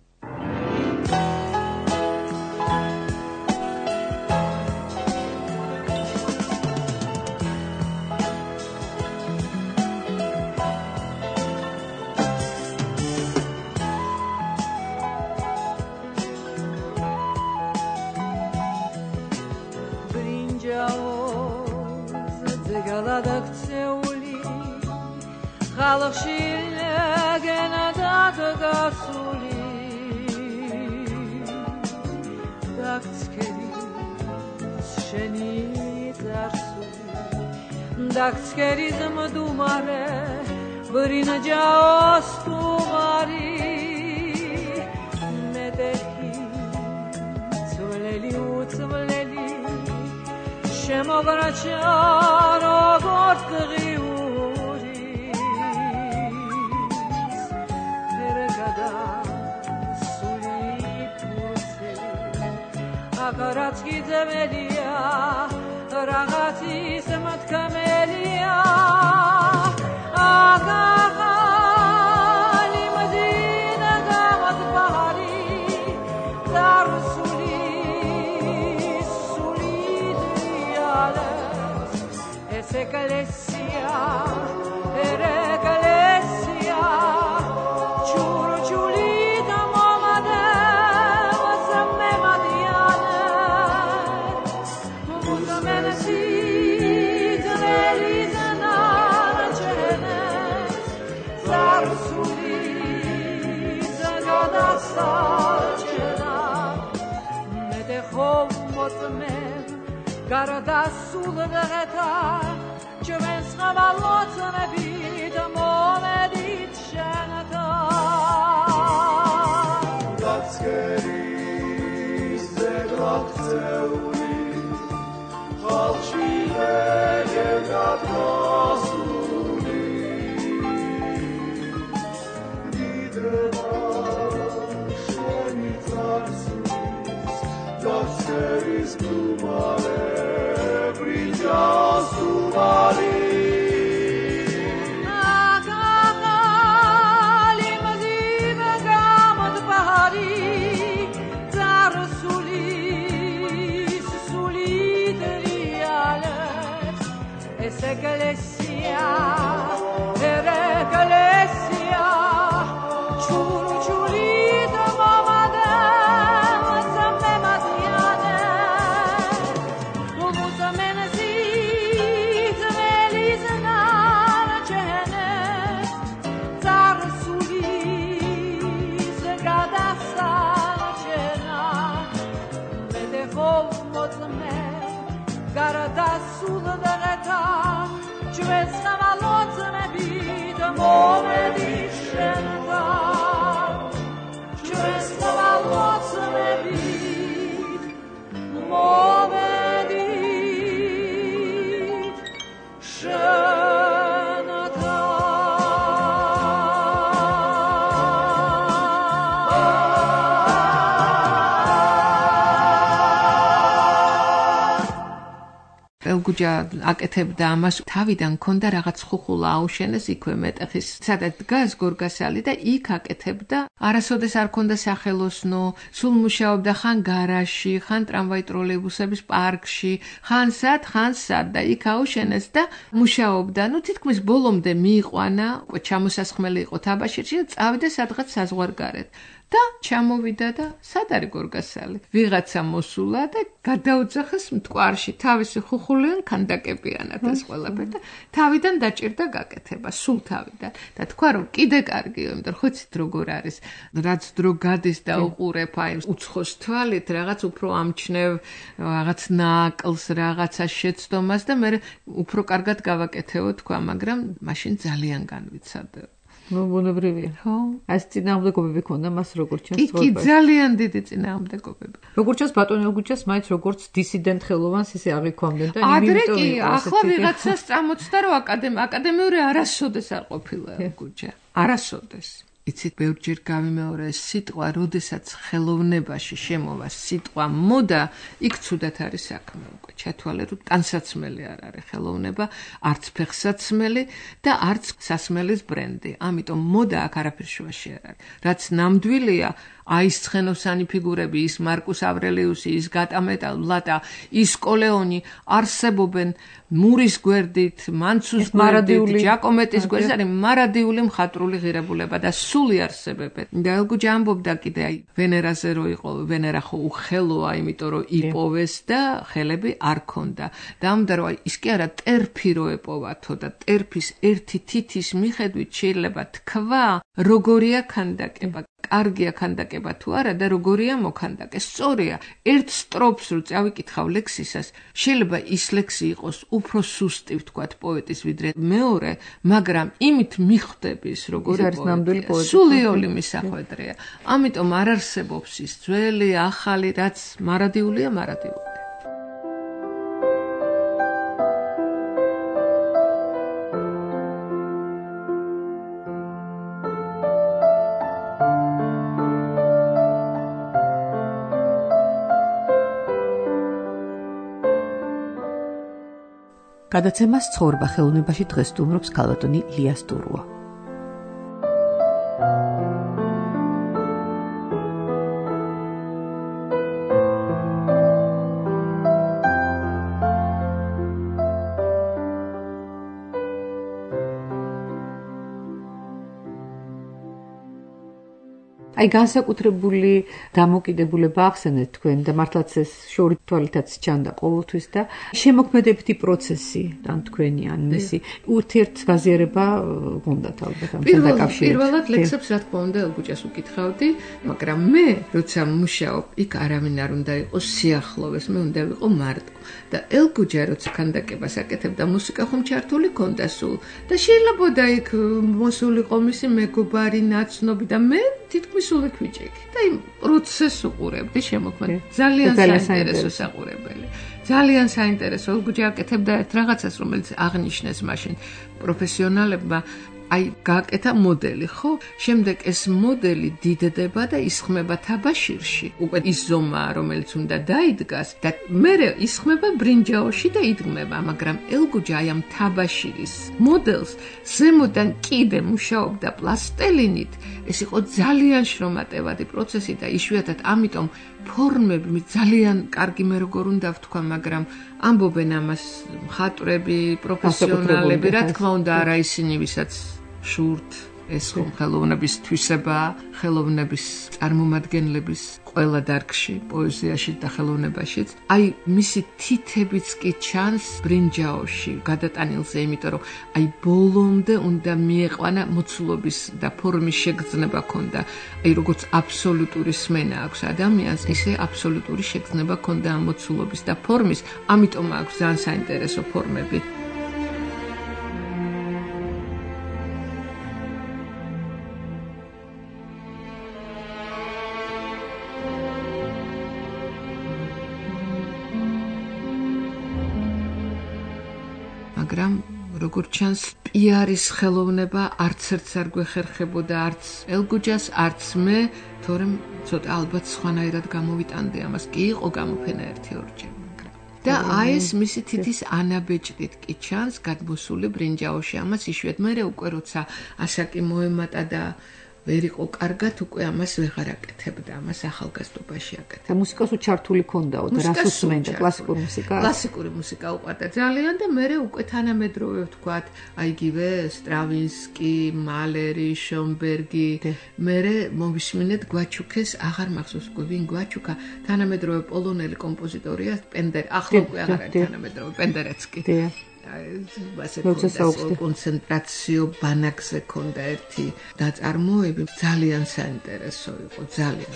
ხალხში გენადად გასული დაგცქერი შენი წარსული დაგცქერი ზმდუმარე ბრინჯაოს თუმარი მეტეხი ცვლელი უცვლელი შემოგრაჩა როგორც რაც გიძებელია რაღაცის მათქამელია აგაღალი მძინა გამათბარი დარსული სული დიალეს ეს ეკლესია ეკლესია ჩურჩული გარდასულ დღეთა ჩვენ სხავალოთნები და მომედით შენთან დაცქერის ზეგლაქცეული ხალხში ვეგებად მოსული დიდრება შენი წარსულის დაცქერის გუმარე just to body agali mazina gamad bahari darsuli suli deriale es egalesia ელგუჯა აკეთებდა ამას, თავიდან ქონდა რაღაც ხუხულა აუშენეს იქვე მეტეხის, სადაც დგას გორგასალი და იქ აკეთებდა. არასოდეს არ ქონდა სახელოსნო, სულ მუშაობდა ხან გარაჟში, ხან ტრამვაი ტროლეიბუსების პარკში, ხან სად და იქ აუშენეს და მუშაობდა. თითქმის ბოლომდე მიიყვანა, ჩამოსასხმელი იყო თაბაშირში და წავიდა სადღაც საზღვარგარეთ. და ჩამოვიდა და სად არის გორგასალი? ვიღაცა მოსულა და გადაუძახეს მტკვარში, თავისი ხუხულიან ქანდაკებიანად ეს ყველაფერი და თავიდან დაჭირდა გაკეთება, სულ თავიდან. და თქვა რომ კიდე კარგია, იმიტომ რომ ხოცით როგორ არის, რაც დრო გადის და უყურებ აი უცხოს თვალით რაღაც უფრო ამჩნევ, რაღაც ნაკლს, რაღაცა შეცდომას და მე უფრო კარგად გავაკეთეო თქვა, მაგრამ მაშინ ძალიან განვიცადე. ბუნებრივია. ხო. ეს წინააღმდეგობები ქონდა მას როგორც ჩანს ცხოვრებაში. კი, ძალიან დიდი წინააღმდეგობები. როგორც ჩანს ბატონ ელგუჯას მაინც როგორც დისიდენტ ხელოვანს ისე აღიქვამდნენ და ადრე კი, ახლა ვიღაცას წამოწდა რომ აკადემიური არასოდეს არ ყოფილა ელგუჯა. არასოდეს. იცით, ბევრჯერ გავიმეორე ეს სიტყვა, როდესაც ხელოვნებაში შემოვა სიტყვა მოდა, იქ ცუდად არის საქმე უკვე. ჩათვალე რომ ტანსაცმელი არ არის ხელოვნება, არც ფეხსაცმელი და არც სასმელის ბრენდი. ამიტომ მოდა აქ არაფერ შუაში არ არის. რაც ნამდვილია, აი ეს ცხენოსანი ფიგურები, ის მარკუს ავრელიუსი, ის გატა ლატა, ის კოლეონი არსებობენ მურის გვერდით, მანცუს გვერდით, ჯაკომეტის გვერდით, არის მარადიული მხატვრული ღირებულება და სული არსებებენ. და ელგუჯა ამბობდა კიდე აი ვენერაზე რო იყო, ვენერა ხო უხელოა, იმიტომ რომ იპოვეს და ხელები არ ქონდა. და ამბობდა რომ აი ის კი არა ტერფი რო ეპოვათო და ტერფის ერთი თითის მიხედვით შეიძლება თქვა, როგორია ქანდაკება. კარგია ქანდაკება თუ არა და როგორია მოქანდაკე. სწორია, ერთ სტროფს რო წავიკითხავ ლექსისას, შეიძლება ის ლექსი იყოს უფრო სუსტი ვთქვათ პოეტის ვიდრე მეორე, მაგრამ იმით მიხვდები ის როგორი არის ნამდვილი პოეტი. სულიოლი მისახვედრია. ამიტომ არ არსებობს ის ძველი, ახალი, რაც მარადიულია. გადაცემას ცხოვრება ხელოვნებაში დღეს სტუმრობს ქალბატონი ლია სტურუა. აი განსაკუთრებული დამოკიდებულება ახსენეთ თქვენ და მართლაც ეს შორით თვალითაც ჩანდა ყოველთვის და შემოქმედებითი პროცესი ან თქვენი ან მისი ურთიერთგაზიარება გონდათ ალბათ ამთან დაკავშირებით. პირველად ლექსებს რა თქმა უნდა ელგუჯას უკითხავდი, მაგრამ მე როცა მუშაობ, იქ არავინ არ უნდა იყოს სიახლოვეს, მე უნდა ვიყო მარტო. და ელგუჯა როცა ქანდაკებას აკეთებდა, მუსიკა ხომ ჩართული ქონდა სულ და შეიძლება იქ მოსულიყო მისი მეგობარი, ნაცნობი და მე თითქმის სულ ვიჭექი და იმ პროცესს უყურებდი შემოქმედება. ძალიან საინტერესო საყურებელი. ძალიან საინტერესო. ელგუჯა აკეთებდა ერთ რაღაცას, რომელიც აღნიშნეს მაშინ პროფესიონალებმა, აი გააკეთა მოდელი, ხო? შემდეგ ეს მოდელი დიდდება და ისხმება თაბაშირში. უკვე ის ზომა, რომელიც უნდა დაიდგას და მერე ისხმება ბრინჯაოში და იდგმება, მაგრამ ელგუჯა აი ამ თაბაშირის მოდელს ზემოდან კიდე მუშაობდა პლასტელინით. ეს იყო ძალიან შრომატევადი პროცესი და იშვიათად ამიტომ ფორმები ძალიან კარგი მე როგორ უნდა ვთქვა, მაგრამ ამბობენ ამას მხატვრები, პროფესიონალები, რა თქმა უნდა, არა ისინი, ვისაც შურთ ეს ხელოვნების თვისება, ხელოვნების წარმომადგენლების ყველა დარგში, პოეზიაში და ხელოვნებაშიც. აი მისი თითებიც კი ჩანს ბრინჯაოში, გადატანილზე, იმიტომ რომ აი ბოლომდე უნდა მieყვანა მოცულობის და ფორმის შეგრძნება ქონდა. აი როგორც აბსოლუტური სმენა აქვს ადამიანს, ისე აბსოლუტური შეგრძნება ქონდა ამ მოცულობის და ფორმის, ამიტომ აქვს ძალიან საინტერესო ფორმები. მაგრამ როგორც ჩანს, პიარის ხელოვნება არც ერთს არ გვეხერხებოდა, არც ელგუჯას, არც მე, თორემ ცოტა ალბათ სხვანაირად გამოვიტანდი ამას. კი იყო გამოფენა 1-2 ჯერ, მაგრამ და აი ეს მისი თითის ანაბეჭდით კი ჩანს გადმოსული ბრინჯაოში. ამას იშვიათ მე უკვე როცა ასაკი მოემატა და ვერ იყო კარგად, უკვე ამას ვეღარ აკეთებდა, ამას ახალგაზრდობაში აკეთებდა. მუსიკას უჩართული ქონდაო და რას უსმენდა კლასიკური მუსიკა? კლასიკური მუსიკა უყვარდა ძალიან და მე უკვე თანამედროვე ვთქვათ, აიგივე სტრავინსკი, მალერი, შონბერგი, მე მოვისმინეთ გვაჩუკეს, აღარ მახსოვს ვინ გვაჩუკა, თანამედროვე პოლონელი კომპოზიტორია, ახლა უკვე აღარ არის თანამედროვე, პენდერეცკი. კონცენტრაციო ბანაკზე ქონდა ერთი დაწარმოები, ძალიან საინტერესო იყო, ძალიან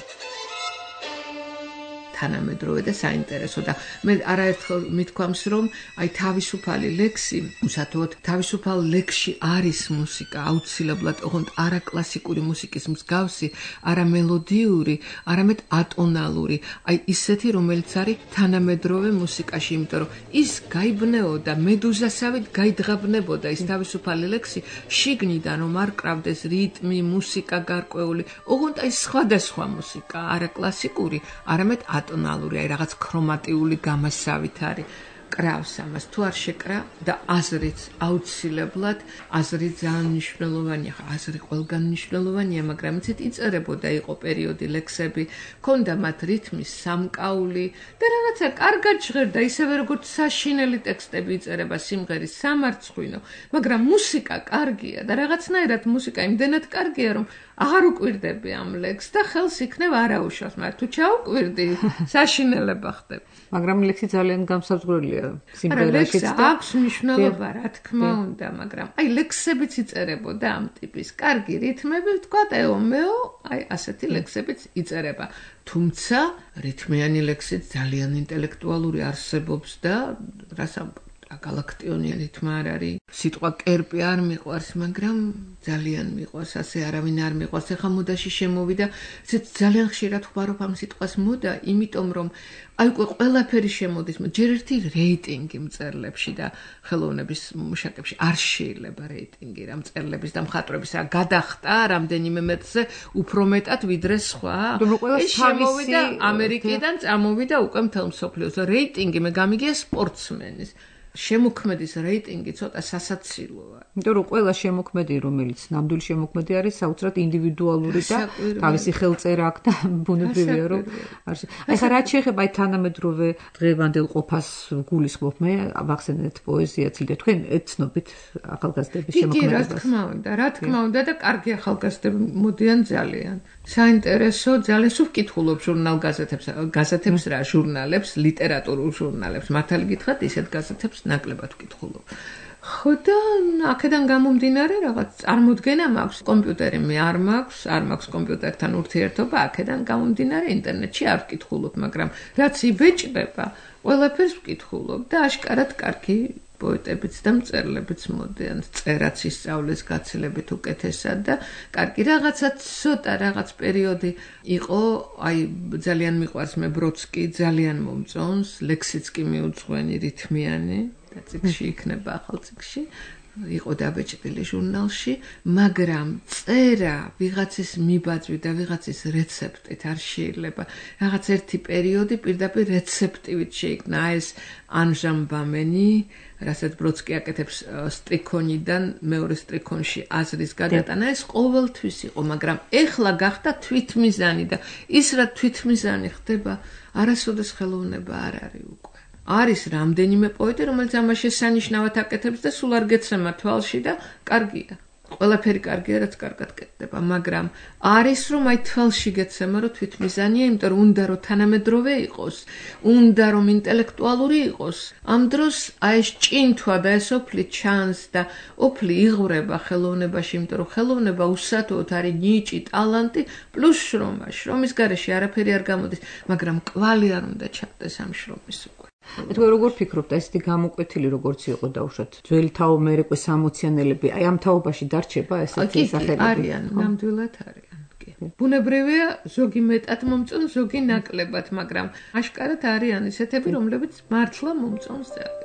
თანამედროვე და საინტერესო და მე არაერთხელ მithქვამს რომ აი თავისუფალი ლექსი, უსათოდ თავისუფალ ლექსში არის მუსიკა, აუცილებლად ოღონდ არა კლასიკური მუსიკის მსგავსი, არა მელოდიური, არამედ ატონალური, აი ისეთი რომელიც არის თანამედროვე მუსიკაში, იმიტომ რომ ის გაიბნეოდა, მედუზასავით გაიძღაბნებოდა ის თავისუფალი ლექსი შიგნიდან რომ არ კრავდეს რიტმი, მუსიკა გარკვეული, ოღონდ აი სხვადასხვა მუსიკა, არა კლასიკური, არამედ ატონალური, აი რაღაც ქრომატიული გამასავით არის. კრავს ამას თუ არ შეკრა და აზრიც აუცილებლად აზრი ძალიან მნიშვნელოვანია, აზრი ყველგან მნიშვნელოვანია, მაგრამ იცით იწერებოდა იყო პერიოდი ლექსები, ქონდა მათ რითმის სამკაული და რაღაცა კარგად ჟღერდა, ისევე როგორც საშინელი ტექსტები იწერება სიმღერის სამარცხვინო, მაგრამ მუსიკა კარგია და რაღაცნაირად მუსიკა იმდენად კარგია, რომ აღარ უკვირდები ამ ლექსს და ხელს იქნებ არაუშავს, მაგრამ თუ ჩაუკვირდი, საშინელება ხდება. მაგრამ ლექსი ძალიან გამსაზღვრელია სიმღერაშიც და აქვს მნიშვნელობა, რა თქმა უნდა, მაგრამ აი ლექსებიც იწერებოდა ამ ტიპის კარგი რითმები, ვთქვათ, ეომეო, აი ასეთი ლექსებიც იწერება. თუმცა რითმიანი ლექსიც ძალიან ინტელექტუალური არსებობს და რას გალაქტიონი რითმა არ არის. სიტყვა კერპი არ მიყვარს, მაგრამ ძალიან მიყვარს, ასე არავინ არ მიყვარს. ეხლა მოდაში შემოვიდა, ძალიან ხშირად ვხმარობ ამ სიტყვას მოდა, იმიტომ რომ აი უკვე ყველაფერი შემოდის, ჯერ ერთი რეიტინგი მწერლებში და ხელოვნების მუშაკებში არ შეიძლება რეიტინგი რა მწერლების და მხატვრების რა გადახტა რამდენიმე მეტრზე უფრო მეტად ვიდრე სხვა. ეს შემოვიდა ამერიკიდან, წამოვიდა უკვე მთელ მსოფლიოს. რეიტინგი მე გამიგია სპორტსმენის. შემოქმედის რეიტინგი ცოტა სასაცილოა. იმიტომ რომ ყველა შემოქმედი, რომელიც ნამდვილი შემოქმედი არის, საოცრად ინდივიდუალური და თავისი ხელწერა აქვს და ბუნებრივია რომ არის. აი ხა რაც შეეხება აი თანამედროვე დღევანდელ ყოფას გულისხმობ მე, ვახსენეთ პოეზიაც და თქვენ ეთნობით ახალგაზრდების შემოქმედებას. რა თქმა უნდა და კარგი ახალგაზრდები მოდიან ძალიან. საინტერესო, ძალიან სულ ვკითხულობ ჟურნალ გაზეთებს რა, ჟურნალებს, ლიტერატურულ ჟურნალებს. მართალი გითხრათ, ისეთ გაზეთებს ნაკლებად ვკითხულობ. ხო და აქედან გამომდინარე რაღაც წარმოდგენა მაქვს, კომპიუტერი მე არ მაქვს კომპიუტერთან ურთიერთობა, აქედან გამომდინარე ინტერნეტში არ ვკითხულობ, მაგრამ რაც იბეჭდება, ყველაფერს ვკითხულობ და აშკარად კარგი პოეტებიც და მწერლებიც მოდიან, წერაც ისწავლეს გაცილებით უკეთესად და კარგი რაღაცა ცოტა რაღაც პერიოდი იყო, აი ძალიან მიყვარს მე ბროდსკი, ძალიან მომწონს, ლექსიც კი მიუძღვენი, რითმიანი და წიგნში იქნება ახალ წიგნში. იყო დაბეჭდილი ჟურნალში, მაგრამ წერა ვიღაცის მიბაძვი და ვიღაცის რეცეპტით არ შეიძლება. რაღაც ერთი პერიოდი პირდაპირ რეცეპტივით შეიქმნა ეს ანჟამბამენი, რასაც ბროდსკი აკეთებს სტრიქონიდან მეორე სტრიქონში აზრის გადატანა, ეს ყოველთვის იყო, მაგრამ ეხლა გახდა თვითმიზანი და ის რა თვითმიზანი ხდება, არასოდეს ხელოვნება არ არის უკვე. არის რამდენიმე პოეტი, რომელიც ამას შესანიშნავად აკეთებს და სულ არ გეცემა თვალში და კარგია. ყველაფერი კარგია, რაც კარგად კეთდება, მაგრამ არის რომ აი თვალში გეცემა, რომ თვითმიზანია, იმიტომ რომ უნდა რომ თანამედროვე იყოს, უნდა რომ ინტელექტუალური იყოს. ამ დროს აი ეს ჭინთვა და ეს ოფლი ჩანს და ოფლი იღვრება ხელოვნებაში, იმიტომ რომ ხელოვნება უსათოდ არის ნიჭი, ტალანტი პლუს შრომა. შრომის გარეშე არაფერი არ გამოდის, მაგრამ კვალი არ უნდა ჩადეს ამ შრომის უკვე. თქვენ როგორ ფიქრობთ, ესეთი გამოკვეთილი როგორც იყო დაუშვათ ძველი თაო მერეკვე 60-იანელები, აი ამ თაობაში დარჩება ესეთი სახელები? არიან, ნამდვილად არიან. ბუნებრივია, ზოგი მეტად მომწონს, ზოგი ნაკლებად, მაგრამ აშკარად არიან ისეთები, რომლებიც მართლა მომწონს ძალიან.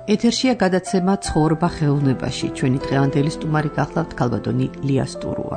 ეთერშია გადაცემა ცხოვრება ხელოვნებაში. ჩვენი დღევანდელი სტუმარი გახლავთ ქალბატონი ლია სტურუა.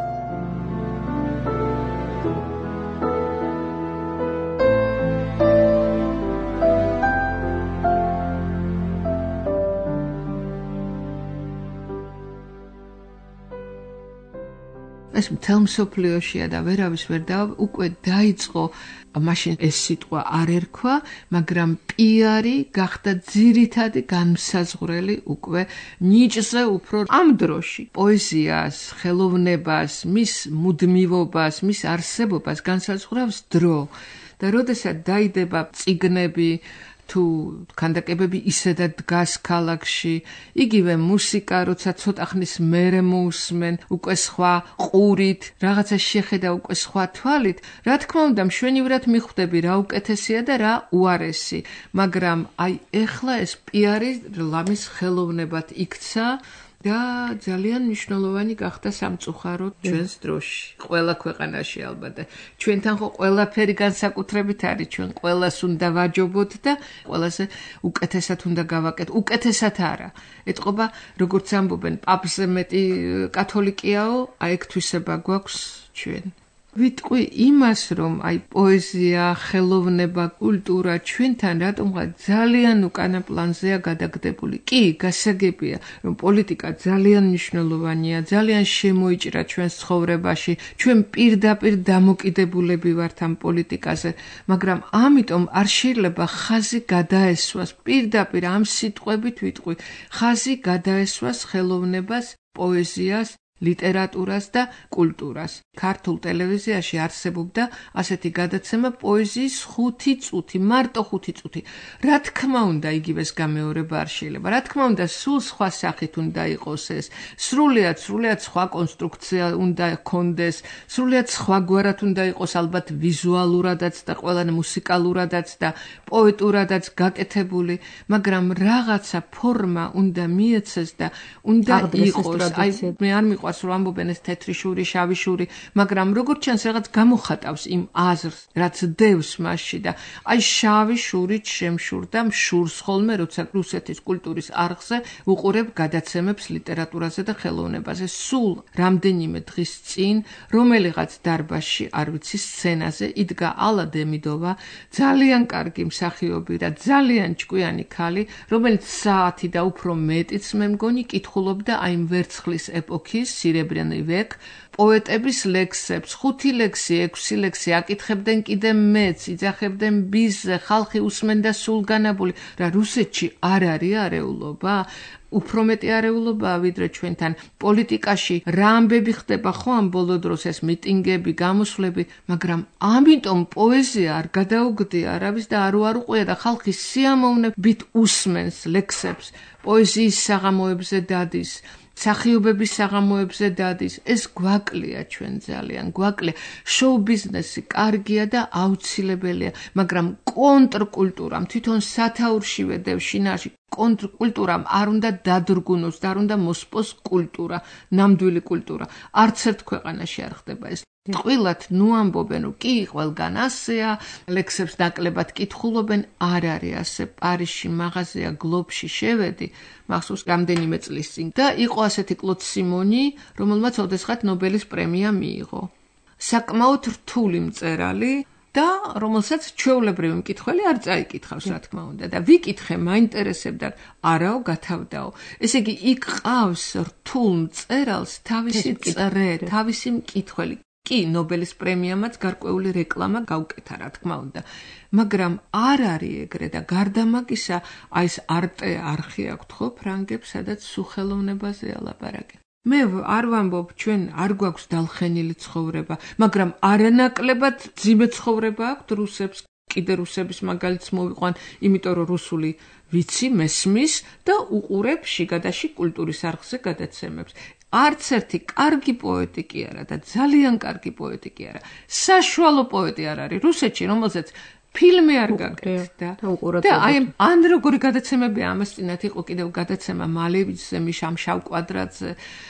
ეს მთელ მსოფლიოშია და ვერავის ვერ უკვე დაიწყო მაშინ ეს სიტყვა არ ერქვა, მაგრამ პიარი გახდა ძირითადი განმსაზღვრელი უკვე ნიჭზე უფრო ამ დროში. პოეზიას, ხელოვნებას, მის მუდმივობას, მის არსებობას განსაზღვრავს დრო. და როდესაც დაიდება წიგნები თუ ქანდაკებები ისედაც დგას ქალაქში, იგივე მუსიკა, როცა ცოტა ხნის მერე მოусმენ, უკვე სხვა ყურით, რაღაცა შეხედა უკვე სხვა თვალით, რა თქმა უნდა, მშვენივრად მიხვდები რა უკეთესია და რა უარესი, მაგრამ აი ეხლა ეს პიარი ლამის ხელოვნებად იქცა და ძალიან მნიშვნელოვანი გახდა სამწუხაროდ ჩვენს დროში, ყველა ქვეყანაში ალბათ. ჩვენთან ხო ყველაფერი განსაკუთრებით არის, ჩვენ ყველას უნდა ვაჯობოთ და ყველაზე უკეთესად უნდა გავაკეთოთ. უკეთესად არა. ეთყობა, როგორც ამბობენ, პაპზე მეტი კათოლიკიაო, აი ეგ თვისება გვაქვს ჩვენ. ვიტყვი იმას, რომ აი პოეზია, ხელოვნება, კულტურა ჩვენთან რატომღაც ძალიან უკანა პლანზეა გადაგდებული. კი, გასაგებია, რომ პოლიტიკა ძალიან მნიშვნელოვანია, ძალიან შემოიჭრა ჩვენს ცხოვრებაში, ჩვენ პირდაპირ დამოკიდებულები ვართ ამ პოლიტიკაზე, მაგრამ ამიტომ არ შეიძლება ხაზი გადაესვას, პირდაპირ ამ სიტყვებით ვიტყვი, ხაზი გადაესვას ხელოვნებას, პოეზიას, ლიტერატურას და კულტურას. ქართულ ტელევიზიაში არსებობდა ასეთი გადაცემა პოეზიის 5 წუთი, მარტო 5 წუთი. რა თქმა უნდა, იგივეს გამეორება არ შეიძლება. რა თქმა უნდა, სულ სხვა სახით უნდა იყოს ეს. სრულიად სხვა კონსტრუქცია უნდა ჰქონდეს, სრულიად სხვაგვარად უნდა იყოს ალბათ ვიზუალურადაც და ყველანი მუსიკალურადაც და პოეტურადაც გაკეთებული, მაგრამ რაღაცა ფორმა უნდა მიეცეს და უნდა იყოს. აი მე არ მიყვარს რომ ამბობენ ეს თეთრი შური, შავი შური, მაგრამ როგორც ჩანს რაღაც გამოხატავს იმ აზრს, რაც დევს მასში და აი შავი შურით შემშურდა მშურს ხოლმე, როცა რუსეთის კულტურის არხზე უყურებ გადაცემებს ლიტერატურაზე და ხელოვნებაზე. სულ რამდენიმე დღის წინ რომელიღაც დარბაზში, არ ვიცი, სცენაზე იდგა ალა დემიდოვა, ძალიან კარგი მსახიობი და ძალიან ჭკვიანი ქალი, რომელიც საათი და უფრო მეტიც მე მგონი კითხულობდა აი ვერცხლის ეპოქის სირებრიანი ვეკ პოეტების ლექსებს, 5 ლექსი, 6 ლექსი აკითხებდნენ კიდე მეც, იძახებდნენ ბიზზე, ხალხი უსმენდა სულგანაბული. რა რუსეთში არ არის არეულობა? უფრო მეტი არეულობაა ვიდრე ჩვენთან. პოლიტიკაში რა ამბები ხდება ხო ამ ბოლო დროს, ეს მიტინგები, გამოსვლები, მაგრამ ამიტომ პოეზია არ გადაუგდია არავის და არ უარუყია და ხალხი სიამოვნებით უსმენს ლექსებს, პოეზიის საღამოებზე დადის, სახიობების საღამოებზე დადის. ეს გვაკლია ჩვენ ძალიან, გვაკლია. შოუ ბიზნესი კარგია და აუცილებელია, მაგრამ კონტრკულტურამ თვითონ სათაურშივე დევს შინაში. კონტრკულტურამ არ უნდა დადრგუნოს და არ უნდა მოსპოს კულტურა, ნამდვილი კულტურა. არც ერთ ქვეყანაში არ ხდება ეს. ტყვილად ნუ ამბობენ, რომ კი, ყველგან ასეა, ლექსებს ნაკლებად კითხულობენ, არ არის ასე. პარიზში მაღაზია გლობში შევედი, მახსოვს რამდენიმე წლის წინ და იყო ასეთი კლოდ სიმონი, რომელმაც ოდესღაც ნობელის პრემია მიიღო. საკმაოდ რთული მწერალი და რომელსაც ჩვეულებრივი მკითხველი არ წაიკითხავს, რა თქმა უნდა, და ვიკითხე, მაინტერესებდა, არაო, გათავდაო. ესე იგი, იქ ყავს რთულ მწერალს თავისი წრე, თავისი მკითხველი. კი, ნობელის პრემიამაც გარკვეული რეკლამა გავკეთა, რა თქმა უნდა. მაგრამ არ არის ეგრე და გარდა მაგისა, აი ეს არტე არხი აქვთ ხო ფრანგებს, სადაც სუხელოვნებაზე ალაპარაკენ. მე არ ვამბობ, ჩვენ არ გვაქვს დალხენილი ცხოვრება, მაგრამ არანაკლებად ძიმე ცხოვრება აქვთ რუსებს. კიდე რუსების მაგალითს მოვიყვან, იმიტომ რომ რუსული ვიცი, მესმის და უყურებ შიგადაში კულტურის არხზე გადაცემებს. არც ერთი კარგი პოეტი კი არა და ძალიან კარგი პოეტი კი არა. საშუალო პოეტი არ არის რუსეთში, რომელზეც ფილმი არ გაკეთდა. და აი ან როგორი გადაცემები ამას წინათ იყო კიდევ გადაცემა მალევიჩზე, მიშამ შავ კვადრატზე.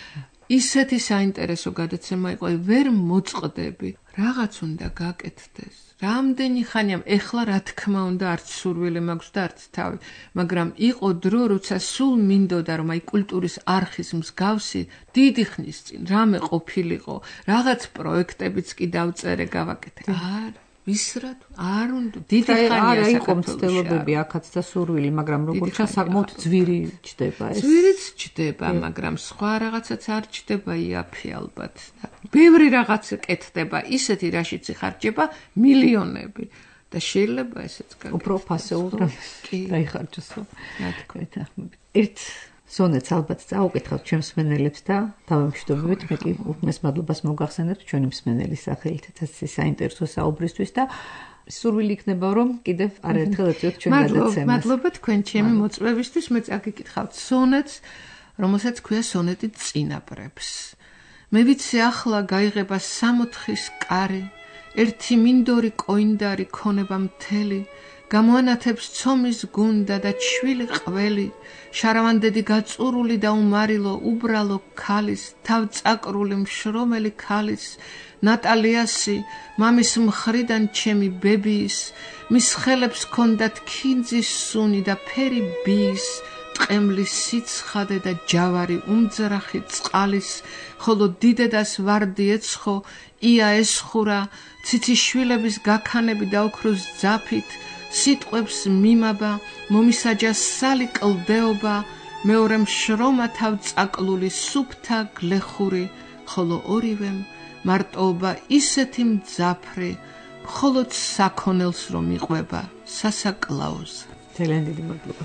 ისეთი საინტერესო გადაცემა იყო, ვერ მოწყდები. რაღაც უნდა გაკეთდეს. რამდენი ხანია, ეხლა რა თქმა უნდა, არც სურვილი მაქვს და არც თავი, მაგრამ იყო დრო, როცა სულ მინდოდა, რომ აი კულტურის არხის მსგავსი დიდი ხნის წინ რამე ყოფილიყო, რაღაც პროექტებიც კი დავწერე, გავაკეთე. არა, ვისრად? არ უნდა. დიდი ხანია არა, იყო მცდელობები აქაც და სურვილი, მაგრამ როგორც ჩანს, საკმაოდ ძვირი ჯდება ეს. ძვირიც ჯდება, მაგრამ სხვა რაღაცაც არ ჯდება იაფი ალბათ. ბევრი რაღაც კეთდება, ისეთი რაშიც იხარჯება მილიონები და შეიძლება ესეც გაკეთდეს. უფრო ფასეულ დაიხარჯოს. რა თქმა უნდა. ერთ სონეტს ალბათ წავუკითხავთ ჩემს მსმენელებს და დავემშვიდობებით, მე კი უთმეს მადლობას მოგახსენებთ ჩვენი მსმენელის სახელით, ეს საინტერესო საუბრისთვის და სურვილი იქნება, რომ კიდევ არაერთხელ ეწვიოთ ჩვენ გადაცემას. მადლობა თქვენ ჩემი მოწვევისთვის, მე წაგიკითხავთ სონეტს, რომელსაც ქვია სონეტი წინაპრებს. მე ვიცი ახლა გაიღება 64-ის კარი, ერთი მინდორი კოინდარი ქონება მთელი, გამოანათებს ცომის გუნდა და ჩვილი ყველი, შარავანდედი გაწურული და უმარილო უბრალო ქალის, თავწაკრული მშრომელი ქალის, ნატალიასი, მამის მხრიდან ჩემი ბებიის, მის ხელებს ჰქონდათ ქინძის სუნი და ფერი ბიის, ტყემლის სიცხადე და ჯავარი უმძრახი წყალის, ხოლო დიდედას ვარდი ეცხო, ია ესხურა, ციციშვილების გაქანები და ოქროს ძაფით, სიტყვებს მიმაბა, მომისაჯა სალი კლდეობა, მეორე მშრომა თავწაკლული სუფთა გლეხური, ხოლო ორივემ მარტოობა ისეთი მძაფრი, მხოლოდ საქონელს რომ იყვება სასაკლაოზე. ძალიან დიდი მადლობა.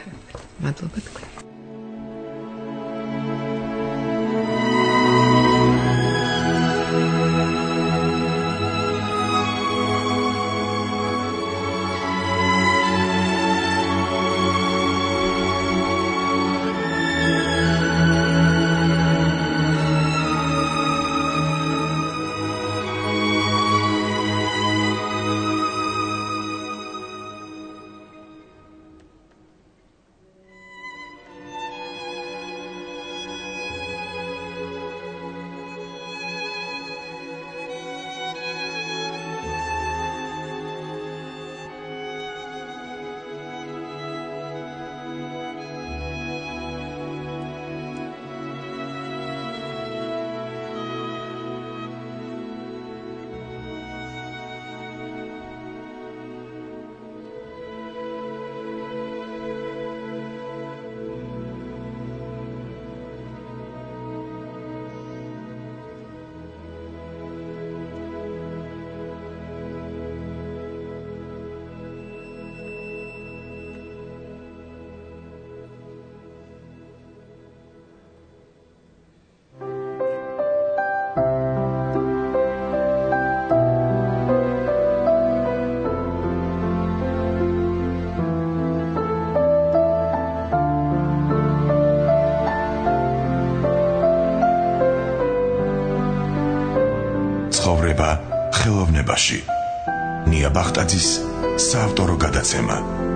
მადლობა თქვენ. ცხოვრება ხელოვნებაში. ნია ბახტაძის საავტორო გადაცემა.